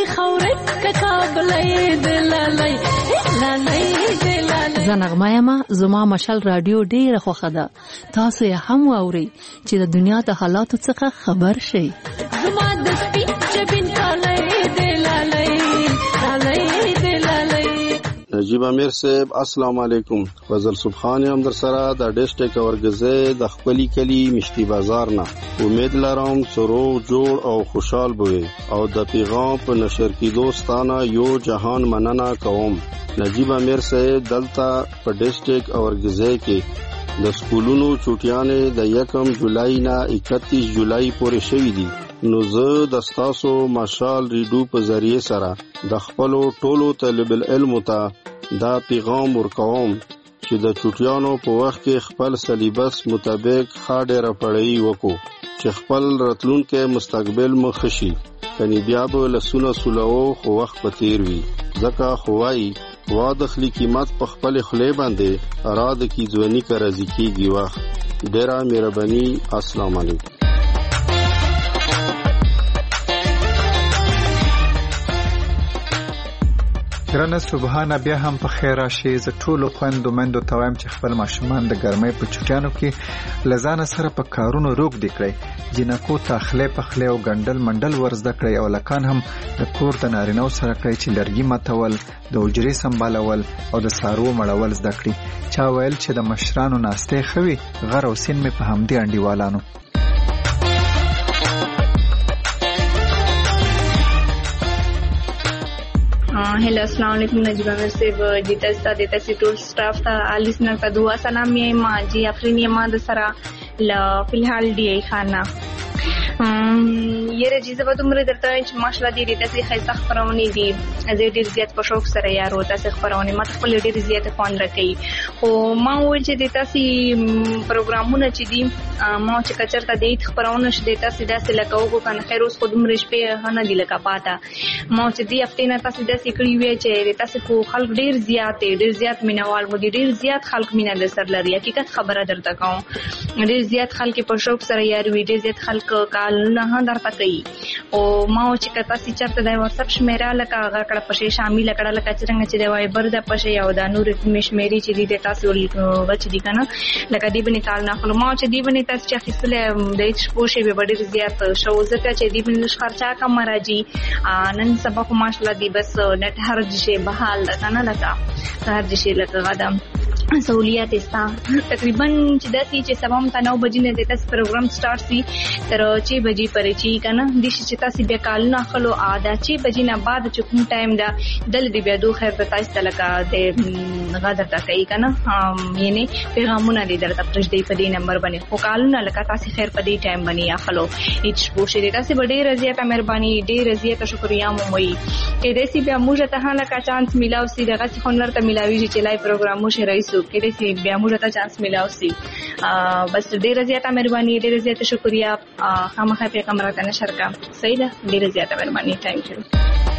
زه نغمه یمه. زما مشال راډیو ډېره خوښه ده. تاسو یې هم واورئ چې د دنیا د حالاتو څخه خبر شئ. زما د سپي جبین کالی دی لالی لالی دی لالی. نجیب امیر صاحب السلام علیکم. فضل سبحان هم در سره د ډیسټریکټ اورګزې د خپلی کلی مشتی بازار نه. امید لرم چې روغ جوړ او خوشحال بوي او د پیغام په نشر کېدو ستانه یو جهان مننه کوم. نجیب امیر صاحب دلته په ډیسټریکټ اورګزې کې د سکولونو چوټیانې د یکم جولای نه اکتیس جولای پورې شوې دي. نو زه د ستاسو مشال ریډیو په ذریعه سره د خپل ټولو طالب العلم ته دا پیغام ورکوم چې د چوټیانو په وخت کې خپل سلیبس مطابق خاډه راپړی وکړو چې خپل راتلونکي مستقبل مخ شي. کني بیا به لسونه سولو خو وخت په تیر وي. ځکه خوای وا دخلی قیمت په خپل خلی باندې اراده کی ځونی کا رضی کیږي. وخت ډیره مهرباني. السلام علیکم. ګرانه سبحانه بیا هم په خیر راشي. زه ټولو خویندو میندو ته وایم چې خپل ماشومان د ګرمۍ په چوټیانو کې له ځانه سره په کارونو روږدي کړئ. جنکو ته خلی پخلی او ګنډل منډل ور زده کړئ او لکان هم د کور د نارینهو سره کړئ چې لرګي ماتول، د حجرې سنبالول او د څاروو مړول زده کړي. چا ویل چې د مشرانو ناستې ښه وي، غر او سین مې په همدې انډیوالانو. हेलो अस्सलाम वालेकुम नजीबा मेरे से जीता स्ता देता सी टूल स्टाफ था लिसनर का दुआ सलाम ये माँ जी अफरीन ये माँ दसरा ला फिलहाल डी खाना یره چې زه دومره درته چې ماشاءالله دې تاسو ښه خبرونه دي. زه ډیر زیات په شوق سره یارو تاسو خبرونه ماته خپل ډیر زیات خوان راکړي. او ما وایي چې تاسو پروګرامونه چې دي ما چې کچرته دې خبرونه شته تاسو داسې لکه کنه خیر اوس خو دومره شپه نه دی لکه پاته. ما چې دې هفته نه تاسو داسې کړی وی چې تاسو کو خلک ډیر زیات ډیر زیات مینوال مو دي، ډیر زیات خلک مینا د سر لري. حقیقت خبره درته کوم، ډیر زیات خلک په شوق سره یارو ډیر زیات خلک نه درته کوي. او ما چې کتا سي چرته د واتس اپ شمیره لکه هغه کړه پښې شامل کړه لکه څنګه چې د وایبر د پښې او د نور مشمېري چې دي تاسو وچ دي کنه لکه دی بنې کال نه خپل ما چې دی بنې تاسو چې خپل د هیڅ پوښې به ډېر زیات شو ځکه چې دی بنې خرچا کم راځي. نن سبا خو ماشاءالله دی بس نت هر شي بحال ده کنه لکه هر شي لکه غدم سہولیات استا تقریبا چې داسې چې سبا ته نو بجې نه د تاسو پروګرام سٹارټ سي تر چې بجې پرې چی کنه د شي چې تاسو بیا کال نه خلو عاده چې بجې نه بعد چې کوم ټایم دا دل دی بیا دوه خیر ته تاسو تلکا د غاده تا کوي کنه یعنی پیغامونه دې درته پرځ دی په دې نمبر باندې خو کال نه لکه تاسو خیر په دې ټایم باندې یا خلو هیڅ پوښې دې تاسو ډېر زیاته مهرباني ډېر زیاته شکریا مو وي. کې دې سي بیا موږ ته هله کا چانس ملاو سي دغه څخه نور ته ملاوي چې لای پروګرام مو شي رئیس کې دې سي بیا موږ ته چانس ملاو سي. بس ډېر زیاته مهرباني ډېر زیاته شکریا. خامخا په کمره ته نشر کا صحیح ده. ډېر زیاته مهرباني. ثانک یو.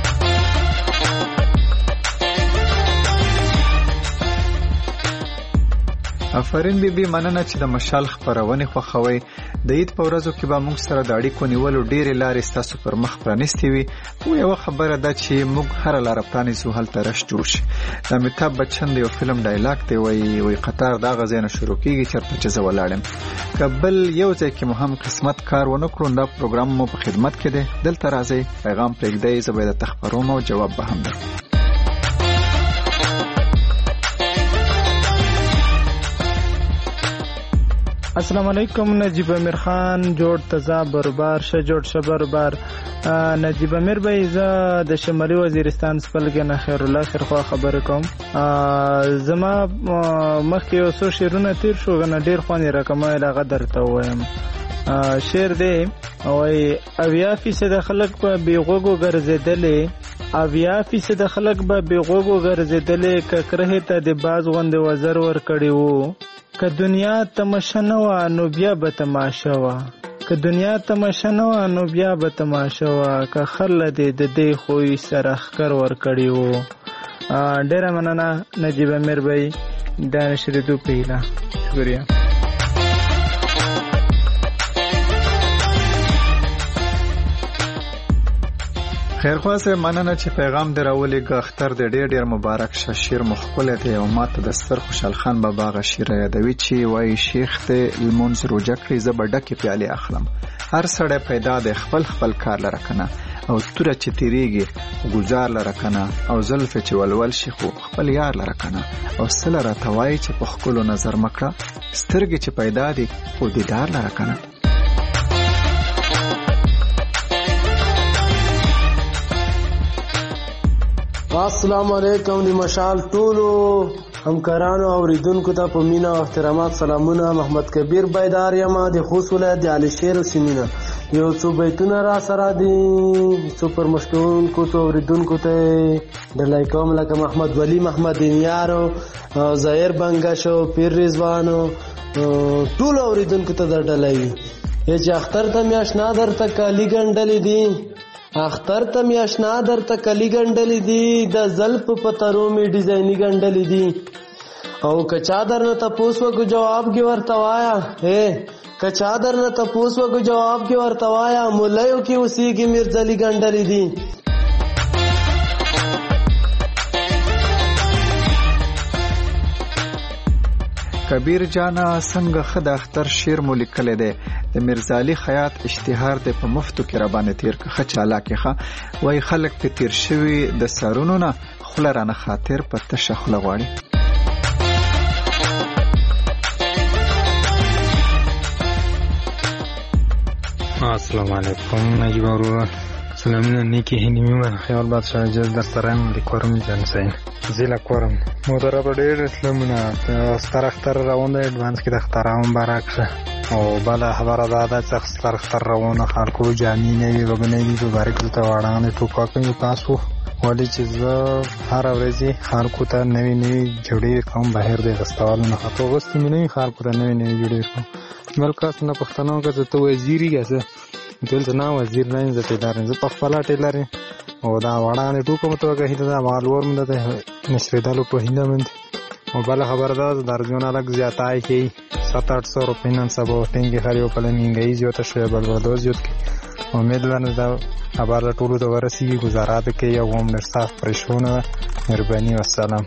افرین بی بی مننه چې د مشال خبرونه خوښوي. د عید په ورځو کې به موږ سره د اړیکو نیولو ډېرې لارې ستاسو پر مخ پرانیستې وي. او یو خبره ده چې موږ هر لار پرانیزو هلته رش جوړ شي. د امیتاب بچن د یو فلم ډایلاګ دی وایي وایي قطار دا غزا نه شروع کیږي چرته چې زه ولاړم. کبل یو ځای کې مو هم قسمت کار ونه کړو. دا پروګرام مو په خدمت کې دی. دلته راځي پیغام پرېږدئ زه به د تخبروم او جواب به هم درکړم. السلام علیکم. نجیب امیر خان جوړ تزا بربار شه جوړ شه بربار. نجیب امیر بھائی زه د شمالي وزیرستان سپلګ نه خیر الله خیر خو خبر کوم. زما مخکې یو څو شیرونه تیر شو غن ډیر خواني رقمه لغه درته وایم. شعر دی اوای اویا فیصد خلک په بیغوګو ګرځیدلې اویا فیصد خلک به بیغوګو ګرځیدلې ککره ته د باز غوند وزر ور کړی وو. که دنیا تماشا نه و نو بیا به تماشا و که دنیا تماشا نه و نو بیا به تماشا و که خرله دې د دې خوې سره ښکر ور کړی وو. ډېره مننه نجیب امیر بھائی دا نشریدو پیله. شکریہ. خیرخوا صاحب مننه چې پیغام دی راولېږه. اختر دی ډېر ډېر مبارک شه. شیر مو ښکلی دی او ما ته د ستر خوشحال خان بابا هغه شیره یادوي چې وایي شیخ دی لمونځ روژه کړي زه به ډکې پیالې اخلم. هر سړی پیدا دی خپل خپل کار لره که نه. او توره چې تیریږي ګلزار لره کنه او زلفې چې ولول شي خو خپل یار لره کنه او سله راته وایي چې په ښکلو نظر مه کړه سترګې چې پیدا دي خو دیدار لره کنه. السلام علیکم دی مشال ټولو همکارانو او اوریدونکو ته په مینا او احترامات سلامونه. محمد کبیر بیدار یم د خوست ولایت د علي شیر سیمینه. یو څو بیتونه را سره دي څو پر مشکونکو ته اوریدونکو ته ډلای کوم لکه محمد ولی محمد نیارو ظاهر بنگشو پیر رضوانو ټول اوریدونکو ته د ډلای چې اختر ته میاشنا درته کالی ګنډلې دي اختر ته میاشنا درته کلی ګنډلې دي د زلف په ترو می ډیزایني ګنډلې دي او کچا درنه تپوس وګو جواب کې ورته وایا اے کچا درنه تپوس وګو جواب کې ورته وایا مولایو کې اوسې کې مرزلي ګنډلې دي. کبیر جانا څنګه خد اختر شیر مو لیکل دی د مرزالي خیاط اشتهار د په مفتو کې را باندې تیر که چالا کې ښه وای خلک په تیر شوي د سرونو نه خوله رانه خاطر په تشه خوله غواړي. السلام علیکم نجیب ورور سلامونه نیکی هنیمه خیال بادشاه جز در سرم دی کورم جنسین زیلا کورم مدره با دیر اسلامونه ستر اختر روان ده ادوانس که دختر همون برک شه او بله خبر داده چه ستر اختر روان خلکو جانی نوی و بنوی و برک زتا وارانه تو کاکن یو پاسو ولی چیزا هر ورزی خلکو تا نوی نوی جوڑی کام بهر ده غستوالونه خطو غستی منوی خلکو تا نوی نوی جوڑی کام بلکه نه پښتنو که زه ته وزیری ګسه دلته نه وزیر نه زه ټیلر زه په خپل ټیلر او دا وړاندې ټوکو متوګه هیته دا مالور مند ته نشری دالو په هینده مند او بل خبر ده درجون الګ زیاتای کی सात आठ सौ रुपये नन सब टेंगे खरियो पले महंगाई जो तो शे बल बल जो के उम्मीद वन दा अबार टोलू तो वरसी गुजारात के या वो नरसा परेशान मेहरबानी والسلام.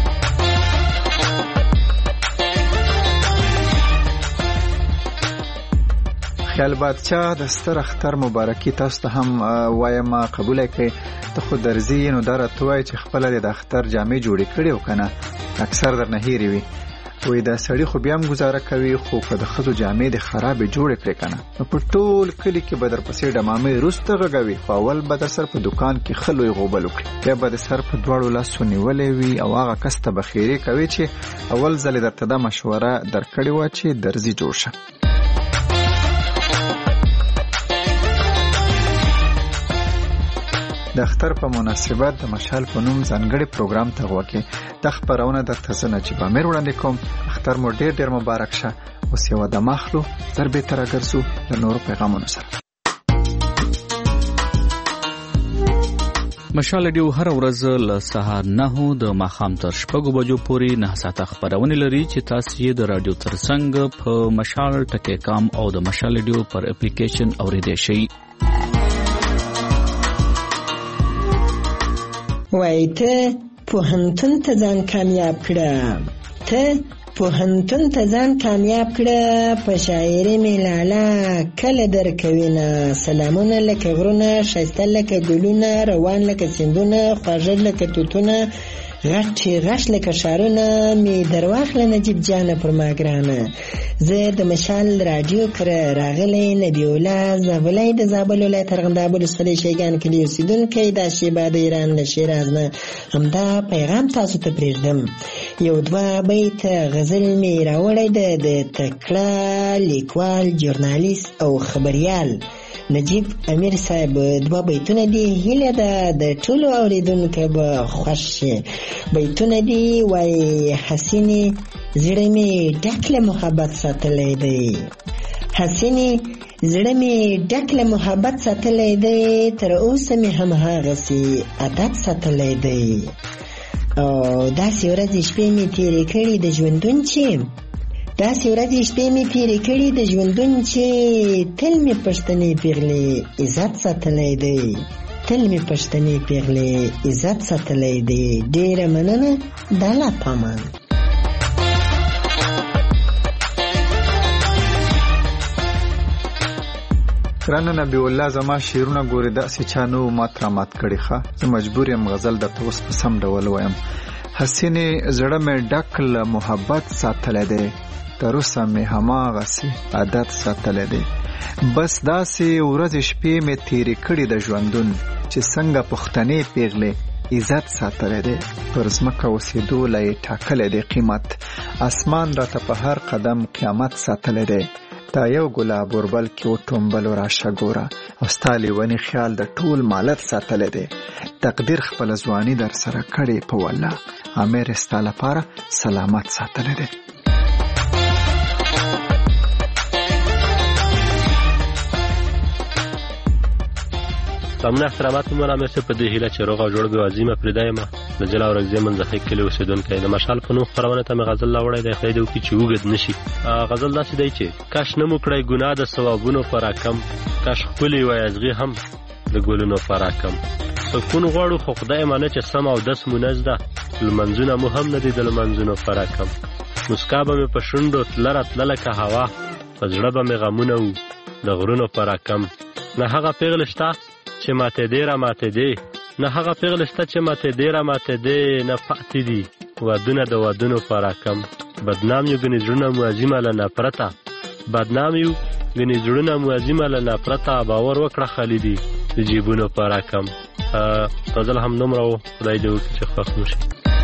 خیال بادشاه د ستر اختر مبارکي تاسو ته هم وایم قبول کړئ. ته خو درځي نو دره توای چې خپل د اختر جامې جوړې کړې وکنه اکثر درنه هېری وي وې دا سړی خو بیا هم گزاره کوي خو که د خزو جامې د خرابې جوړې کړې کنه نو په ټول کلی کې به در پسې ډمامې روسته غږوي خو اول به در سر په دکان کې ښه لوی غوبل وکړي بیا به د سر په دواړو لاسو نیولی وي او هغه کس ته به خیرې کوي چې اول ځل یې درته دا مشوره درکړې وه چې درځي جوړ شه. د اختر په مناسبت د مشال په نوم ځانګړي پروګرام ته غوږی د خبرونه د تزنه چې به مر وړاندې کوم اختر مو ډیر ډیر مبارک شه اوس یو د مخلو تر به تر ګرځو د نور پیغامونو سره. مشال ډیو هر ورځ له سهار نه د ماخام تر شپږو بجو پورې نه ساعته خبرونه لري چې تاسو یې د رادیو ترڅنګ په مشال ټکی کام او د مشال ډیو پر اپلیکیشن اوریدئ شئ. وای ته پوهنتون ته ځان کامیاب کړه ته پوهنتون ته ځان کامیاب کړه په شاعري میلاله کله درکوي نه سلامونه لکه غرونه ښایسته لکه ګلونه روان لکه سیندونه خواږه لکه توتونه غټ غش لکه ښارونه می درواخله نجیب جانه پر ما ګرانه زه د مشال راډیو کره راغلی نبی الله زابلای د زابل ولایت ارغنداب ولسوالۍ شیګان کلي اوسیدونکی دا شیبه د ایران له شیراز نه همدا پیغام تاسو ته پرېږدم. یو دوه بیت غزل می راوړی د تکړه لیکوال ژورنالیست او خبریال نجیب امیر صاحب دوه بیتونه دي هیله ده د ټولو اوریدونکو به خوښ شي. بیتونه دي وای حسینې زړه مې ډک له محبت ساتلی دی حسینې زړه مې ډک له محبت ساتلی دی تر اوسه مې هم هغسې عادت ساتلی دی او داسې ورځې شپې مې تېرې کړي د ژوندون چې داسې ورځې شپې مې تېرې کړي د ژوندون چې تل مې پښتنې پیغلې عزت ساتلی دی تل مې پښتنې پیغلې عزت ساتلی دی. ډېره مننه د الله پامان. ګرانه نبی الله زما شعرونه ګورې داسې چا نه و ما تر مات کړي ښه زه مجبور یم غزل درته اوس په سم ډول ووایم. حسینې زړه مې ډک له محبت ساتلی دی تر اوسه مې هماغسې عادت ساتلی دی. بس داسې ورځې شپې مې تېرې کړي د ژوندون چې څنګه پښتنې پیغلې عزت ساتلی دی. پر ځمکه اوسېدو له یې ټاکلی دی قیمت اسمان راته په هر قدم قیامت ساتلی دی. تا یو ګلاب اوربل کې وټومبلو راشه ګوره او ستا لیونی خیال د ټول مالت ساتلی دی. تقدیر خپله ځواني در سره کړې په والله امیر ستا لپاره سلامت ساتلی دی. سلامونه احترامات مې مرامر صاحب په دې هیله چې روغ او جوړ به عظیمه پرېدا یم د جلا او رګزې منځخۍ کلي اوسېدونکی د مشال په نوم خپرونې ته مې غزل راوړی دی خدای دې وکړي چې اوږد نه شي. غزل داسې دی چې کاش نه مو کړی ګناه د ثوابونو په راکم کاش ښکلې وای ازغي هم د ګلونو په راکم سکون غواړو خو خدای مانه چې سم او دس مو نه زده لمنځونه مو هم نه دي د لمنځونو په راکم مسکا به مې په شونډو تله راتله لکه هوا په زړه به مې غمونه وو د غرونو په راکم نه هغه پیغلې شته چې ماته دې را ماته دې نه هغه پیغلې شته چې ماته دې را ماته دې نه پاتې دي وادونه د وادونو په راکم بدنام یو ګنې زړونه مو عظیمه له نفرته بدنام یو ګنې زړونه مو عظیمه له نفرته باور وکړه خالدي د جیبونو په راکم. غزل هم دومره و خدای دې وکړي چې خوښ مو شي.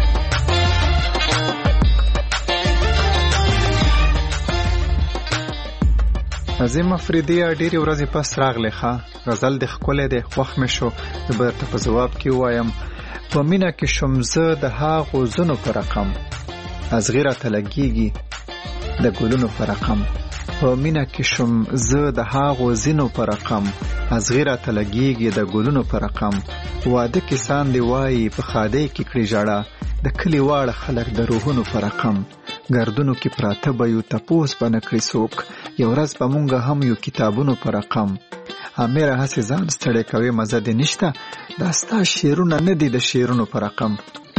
عظیم افریدی ډېرې ورځې پس راغلی ښه غزل دې ښکلی دی خوښ مې شو زه به درته په ځواب کې ووایم په مینه کې شوم زه د هغو زنو په رقم ازغي راته لګېږي د ګلونو په رقم په مینه کې شوم زه د هغو زینو په رقم ازغي راته لګېږي د ګلونو په رقم واده کسان دی وایي په خادۍ کې کړي ژړه د کلي واړه خلک د روحونو په رقم گردونو کې پراته به یو تپوس به نه کړي څوک یو ورځ به مونږ هم یو کتابونو په رقم امیره هسې ځان ستړی کوې مزه دې نشته دا ستا شعرونه نه دي د شعرونو په رقم.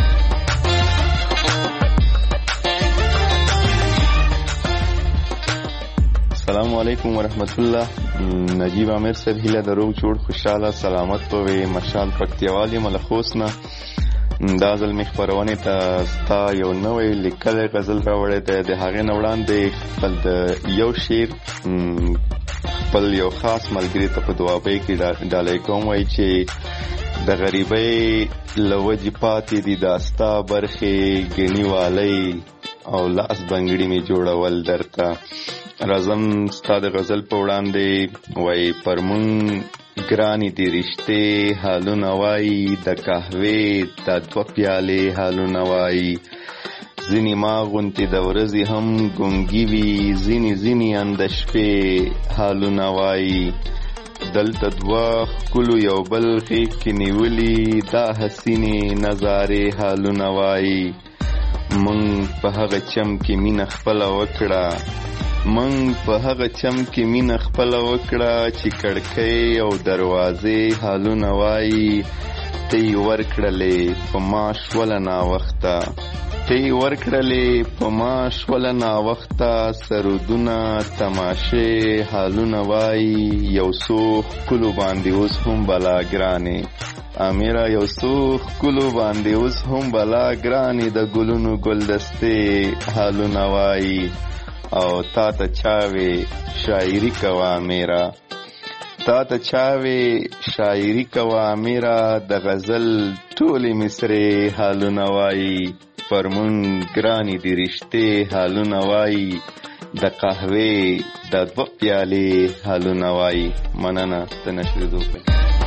السلام علیکم ورحمت الله. نجیب عامر صاحب هیله د روغ جوړ خوشاله سلامت به مشال پکتیاوال یم له خوست نه. دا ځل مې خپرونې ته ستا یو نوی لیکلی غزل راوړی دی د هغې نه وړاندې خپل د یو شعر خپل یو خاص ملګري ته په دوابۍ کې ډالۍ کوم وایي چې د غریبۍ له وجې پاتې دي دا ستا برخې ګني والی او لاس بنګړي مې جوړول درته راځم ستا د غزل په وړاندې وایي پر مونږ ګرانی دی رشته حالونه وای د قهوې د دوه پیالې حالونه وای ځینې ما غونتې د ورځې هم ګونګي وي ځینې ځینې اند شپې حالونه وای دلته دوه ښکلو یو بل غېږ کې نیولي دا حسینې نظارې حالونه وای مونږ په هغه چم کې مینه خپله وکړه من په هغه چم کې مینه خپله وکړه چې کړکۍ او دروازې حالونه وایي ته یې ورکړلې په ما شوله ناوخته ته یې ورکړلې په ما شوله ناوخته سرودونه تماشې حالونه وایي یو څو ښکلو باندې اوس هم بلا ګرانې امیره یو څو ښکلو باندې اوس هم بلا ګرانې د ګلونو ګلدستې حالونه وایي او تا ته چاوي شاعری کوا میرا تا ته چاوي شاعری کوا میرا د غزل ټولې مصرې حالونه وایي پر مونږ ګرانې دي رشتې حالونه وایي د قهوې د دوه پیالې حالونه وایي. مننه ته نشریدو کوي.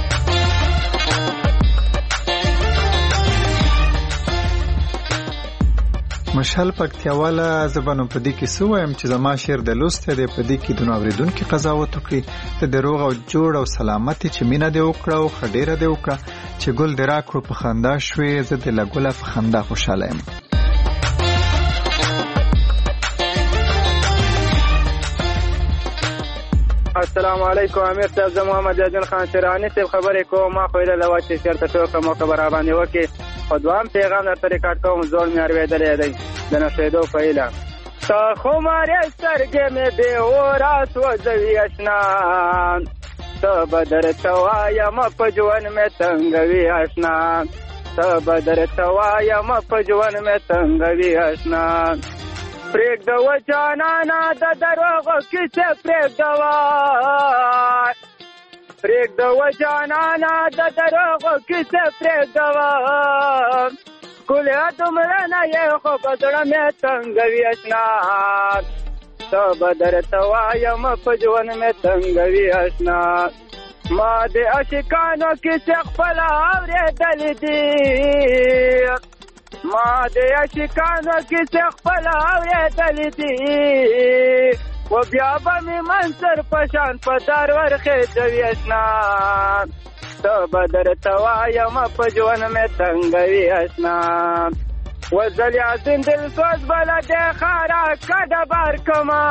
مشال پکتیاواله زبانو په دې کې څه وایم چې زما شعر د لوست دی په دې کې د ناوریدونکو قضاوت وکړي ته د روغ او جوړ او سلامتي چې مینه دې وکړه او خډيره دې وکړه چې ګل دې راکړو په خندا شوې زه د لګوله په خندا خوشاله یم. السلام علیکم امیر صاحب زه محمد یادین خان شیرانی صاحب خبرې کوم ما خو له لوا چې چیرته ټوکه مو خبر باندې وکي خو دوام پیغام درته ریکارډ کوم زول مې اورېدلې دی د نشیدو په اعلان تا خو مارې سترګې مې به ورات وځوي اشنا ته به درته وایم په ژوند مې تنګوي اشنا ته به درته وایم په ژوند مې تنګوي اشنا پرېږدوه جانانه د دروغو کیسې پرېږدوه پرېږدوه جانانه د دروغو کیسې پرېږدوه ښکلې دومره نه یې خو په زړه مې تنګوي اشنا ته به درته وایم په ژوند مې تنګوي اشنا ما د عاشقانو کیسې خپله اورېدلې دي ما د عاشقانو کیسې خپله اورېدلې دي و بیا به مې منصر په شان په دار ورخېږوي اشنا ته به درته وایم په ژوند مې تنګوي اشنا و زل یاسین دلسوز بله دې خارا کډه بار کما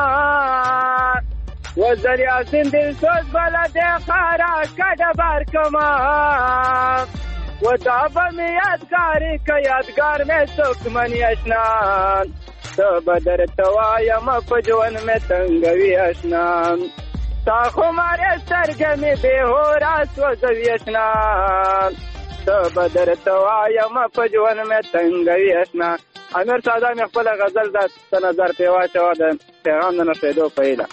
و زل یاسین دلسوز بله دې خارا کډه بار کما و دا به مې یادګاري که یادګار مې څوک مني اشنا ته به درته وایم په ژوند مې تنګوي اشنا تا خو مارې سترګې مې بېهوره سوځوي اشنا ته به درته وایم په ژوند مې تنګوي اشنا امیر ساده مې خپله غزل ده څه نظر پرې واچوه د پیغام د نښېدو په هیله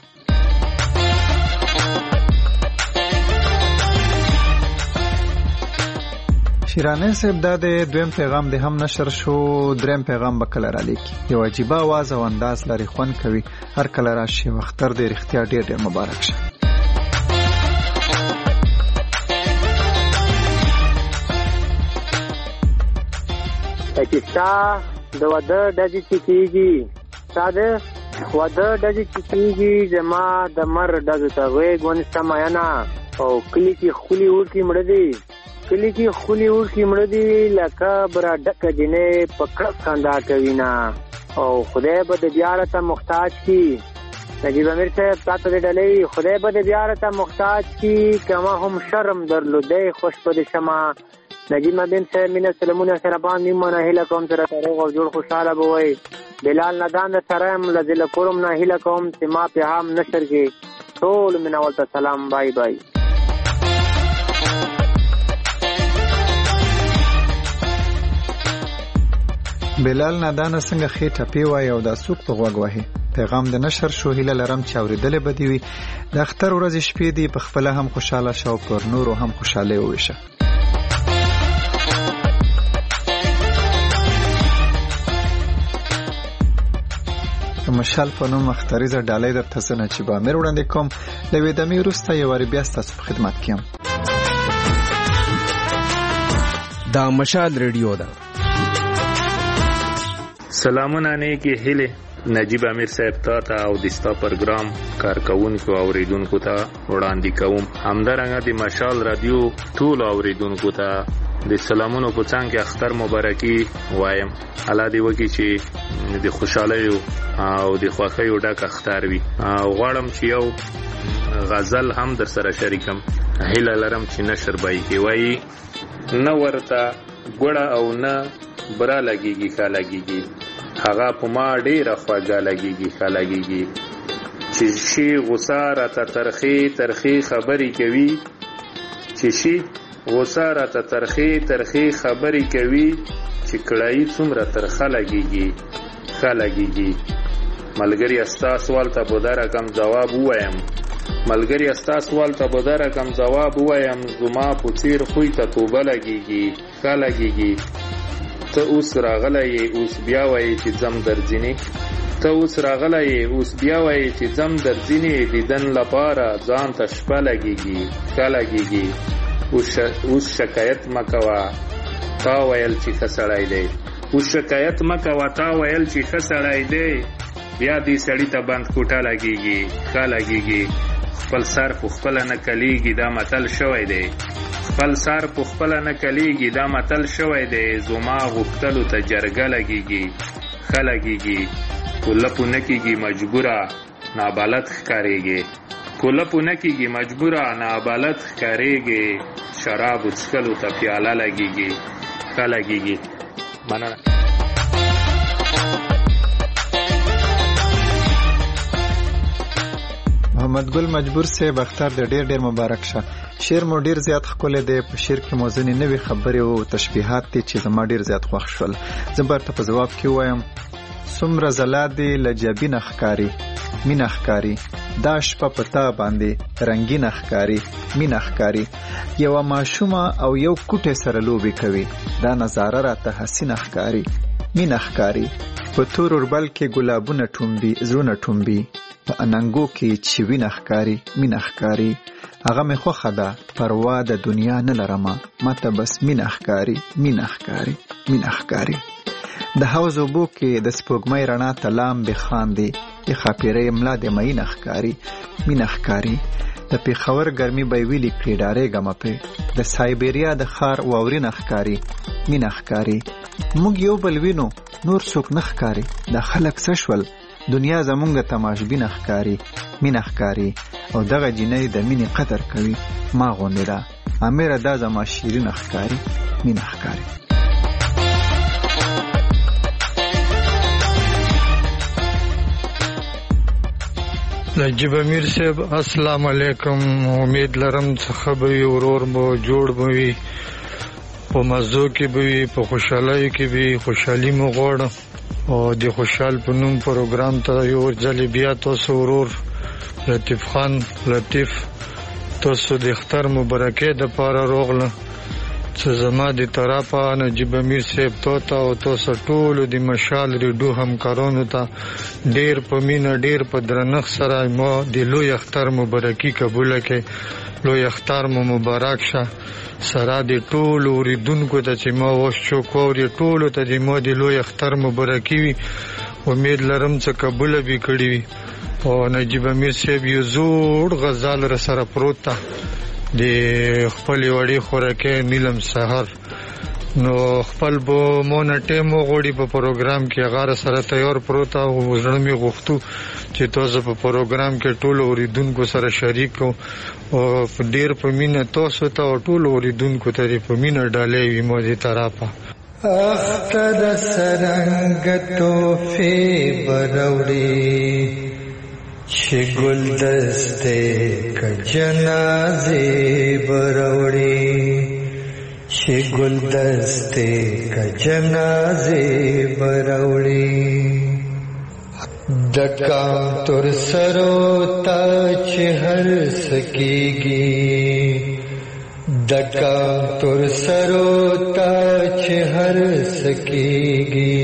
شیرانه صاحب دا د دویم پیغام د هم نشر شو دریم پیغام به کله را لیکي یو عجیبه आवाज او انداز لري خوند کوي هر کله راشي وختر د رښتیا ډېر ډېر مبارک شه اچتا د واده ډزې چې کېږي ستا د واده ډزې چې کېږي زما د مر ډزو ته غېږ ونیسه مینه او کلي کې ښکلي اوښکې مړه دي کلی کې خولي اوښکې مړه دي لکه بره ډکه جنۍ په کړپ خندا کوي نه او خدای به د بیا راته محتاج کي نجیب امیر صاحب تا ته د ډلۍ خدای به د بیا راته محتاج کي که ما هم شرم درلودی خوش به د شمه نجیب امیر صاحب مینه سلمونه سره باندې منه هیله کوم سره روغ او جوړ خوشحاله به وئ بلال ندان د سره یم له دله کورم نه هیله کوم چې ما پې هم نشر کې ټول مینوال ته سلام بای بای بلال نادانه څنګه خې ټپې وای او دا څوک په غوږ وهي پیغام د نشر شو هیله لرم چې اورېدلې به دي وي د اختر ورځې شپې دي په خپله هم خوشحاله شه او پر نورو هم خوشحالۍ وویشه د مشال په نوم اختریزه ډالۍ درته زه نجیب امیر وړاندې کوم له ویدمې وروسته یو وارې بیا ستاسو په خدمت کې یم دا مشال ریډیو ده سلامونه نیکی هیله نجیب امیر صاحب تا ته او د ستا پروګرام کارکونکو اوریدونکو ته وړاندې کوم همدارنګه د مشال رادیو ټول اوریدونکو ته د سلامونو په څنګه اختر مبارکي وایم الله دې وکړي چې د خوشحالۍ او د خوښۍ ډک اختر وي او غواړم چې یو غزل هم در سره شریکم هیله لرم چې نشر به یې وایي نه ورته ګوړه او نه برا لګيږي ښه لګيږي هغه په ما ډېره خوږه لګيږي ښه لګيږي چې شي غوسه راته ترخې ترخې خبرې کوي چې شي غوسه راته ترخې ترخې خبرې کوي چې کړایي څومره ترخه لګيږي ښه لګيږي ملګری استا سوال ته به دا رقم جواب ووایم ملګری استا سوال ته به دا رقم جواب ووایم زما په څیر خوی ته توبه لګيږي ښه لګيږي ته اوس راغلی اوس بیا وایي چې ځم درځینې ته اوس راغلی اوس بیا وایي چې ځم درځینې دیدن لپاره ځان ته شپه لګېږي ښه لګېږي اوس شکایت مه کوه تا ویل چې ښه سړی دی اوس شکایت مه کوه تا ویل چې ښه سړی دی بیا دې سړي ته بند کوټه لګېږي ښه لګېږي خپل سر په خپله نه کلیږي دا متل شوی دی خپل سر په خپله نه کلیږي دا متل شوی دی زما غوښتلو ته جرګه لګېږي ښه لګېږي کوله پو نه کېږي مجبوره نابلد ښکارېږي کوله پو نه کېږي مجبوره نابلد ښکارېږي شرابو څښلو ته پیاله لګېږي ښه لګېږي مننه محمد ګل مجبور صاحب اختر د ډیر ډیر مبارک شه. شعر مو ډیر زیات ښکلی دی. په شعر کې مو ځینې نوې خبرې او تشبیهات دي چې زما ډیر زیات خوښ شول. زه به ورته په ځواب کې ووایم څومره ځلا دې له جبینه ښکاري مینه ښکاري، دا شپه په تا باندې رنګینه ښکاري مینه ښکاري، یوه ماشومه او یو کوټی سره لوبې کوي، دا نظاره راته حسینه ښکاري مینه ښکاري، په تور اوربل کې ګلابونه ټومبي زړونه ټومبي، په اننګو کې چې وینه ښکاري مینه ښکاري، هغه مې خوښه ده پروا د دنیا نه لرمه، ماته بس مینه ښکاري مینه ښکاري مینه ښکاري. د حوض اوبو کې د سپوږمۍ رڼا ته لامبې خاندي، د ښاپیرۍ ملا د مینه ښکاري مینه ښکاري، د پېښور ګرمي به یې ویلي کړي ډارېږمه پرې، د سایبریا د ښار واورینه ښکاري مینه ښکاري، موږ یو بل وینو نور څوک نه ښکاري، دا خلک څه شول دنیا زمونږ تماشبینه ښکاري مینه ښکاري، او دغه جینۍ د مینې قدر کوي ما غوندې ده، امیره دا زما شیرینه ښکاري مینه ښکاري. نجیب امیر صاحب السلام علیکم. امید لرم څخه به وي، ورور مو جوړ به وي، په مزو کې به وي، په خوشحالۍ کې به وي. خوشحالي مو غواړم او د خوشحال په نوم پروګرام ته یو ځل بیا تاسو ورور لطیف خان لطیف تاسو د اختر مبارکۍ دپاره راغله، چې زما د طرفه نجیب امیر صاحب ته او تاسو ټولو د مشال ریډیو همکارانو ته ډیر په مینه ډیر په درنښت سره ما د لوی اختر مبارکي قبوله کړئ. لوی اختر مو مبارک شه. سره د ټولو اوریدونکو ته چې ما اوس چوک واوري ټولو ته د ما د لوی اختر مبارکي وي. امید لرم چې قبوله به کړي وي. او نجیب امیر صاحب یو زوړ غزل را سره پروت ده د خپل وړي خوراکي نیلم سحر، نو خپل به مونه ټیم وغوړي په پروګرام کې هغه سره تیار پروت او زړه مې غوښتو چې تاسو په پروګرام کې ټولو اوریدونکو سره شریک او ډیر په مینه تاسو ته او ټولو اوریدونکو ته په مینه ډالۍ وي مو دې طرفه. اختر سرنګ توفه بروړي چې ګل دسته ک جنازه بروړي چې ګل دسته ک جنازه بروړي د کام تر سرو تا چې هر سکیږي د کام تر سرو تا چې هر سکیږي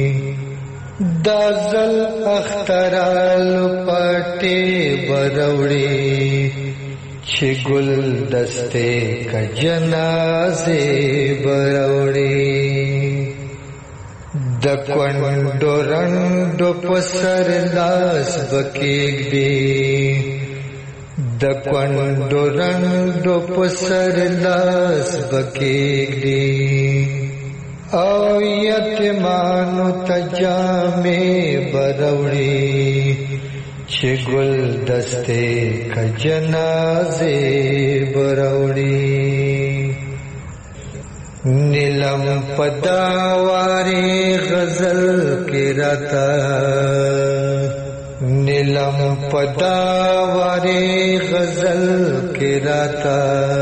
دازل اخترال پټي بروړي چې ګل دسته ک جنازه بروړي د کونډو رندو پسر لاس بکیږي د کونډو رندو پسر لاس بکیږي او یتیمانو تجامې بروړي چې ګل دسته ک جنازه بروړي نیلم پداواری غزل کی راتا نیلم پداواری غزل کی راتا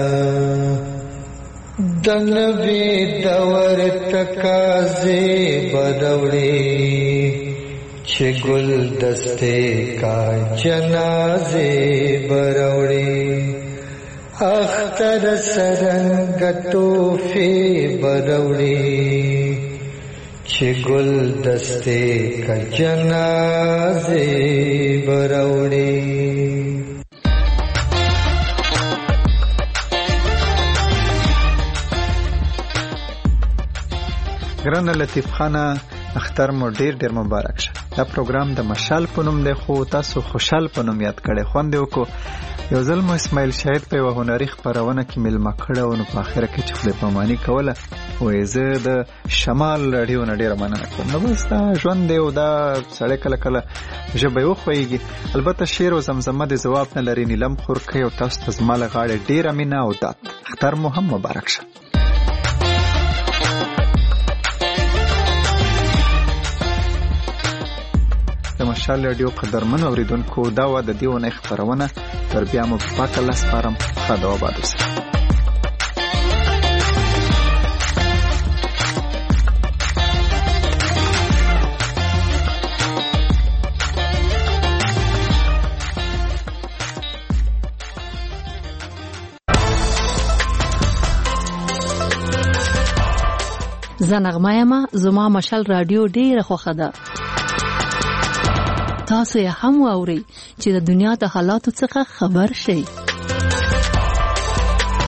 دنوی دور تکازی بروڑی چھ گل دستے کا جنازے بروڑی اختر سرنگ توفی بروڑی چھ گل دستے کا جنازے بروڑی. ګران لطیف خانه اختر مو ډیر ډیر مبارک شه. دا پروګرام د مشال په نوم دی خو تاسو خوشحال په نوم یاد کړئ. خوند وکړو. یو ځل مو اسماعیل شاهد په یو هنري خپرونه کې ملما کړو نو په اخر کې چې خپل پمانی کوله وې زه د شمال رادیو نه ډیر مننه کوم. نو بس دا ژوند دی او دا سړی کله کله ژبه یو خوېږي. البته شعر او زمزمه د جواب نه لري. نیلم خورکې او تاسو ته زماله غاړه ډیر امینه او دات اختر مو هم مبارک شه. مشال رادیو قدرمن اوریدونکو دا و د دې ونې خبرونه تر بیا مو پاک الله سپارم. خدا آباد اوسئ. زنغمه یم زما مشال رادیو ډیره خوښه ده. تاسو یې هم واورئ چې د دنیا د حالاتو څخه خبر شئ.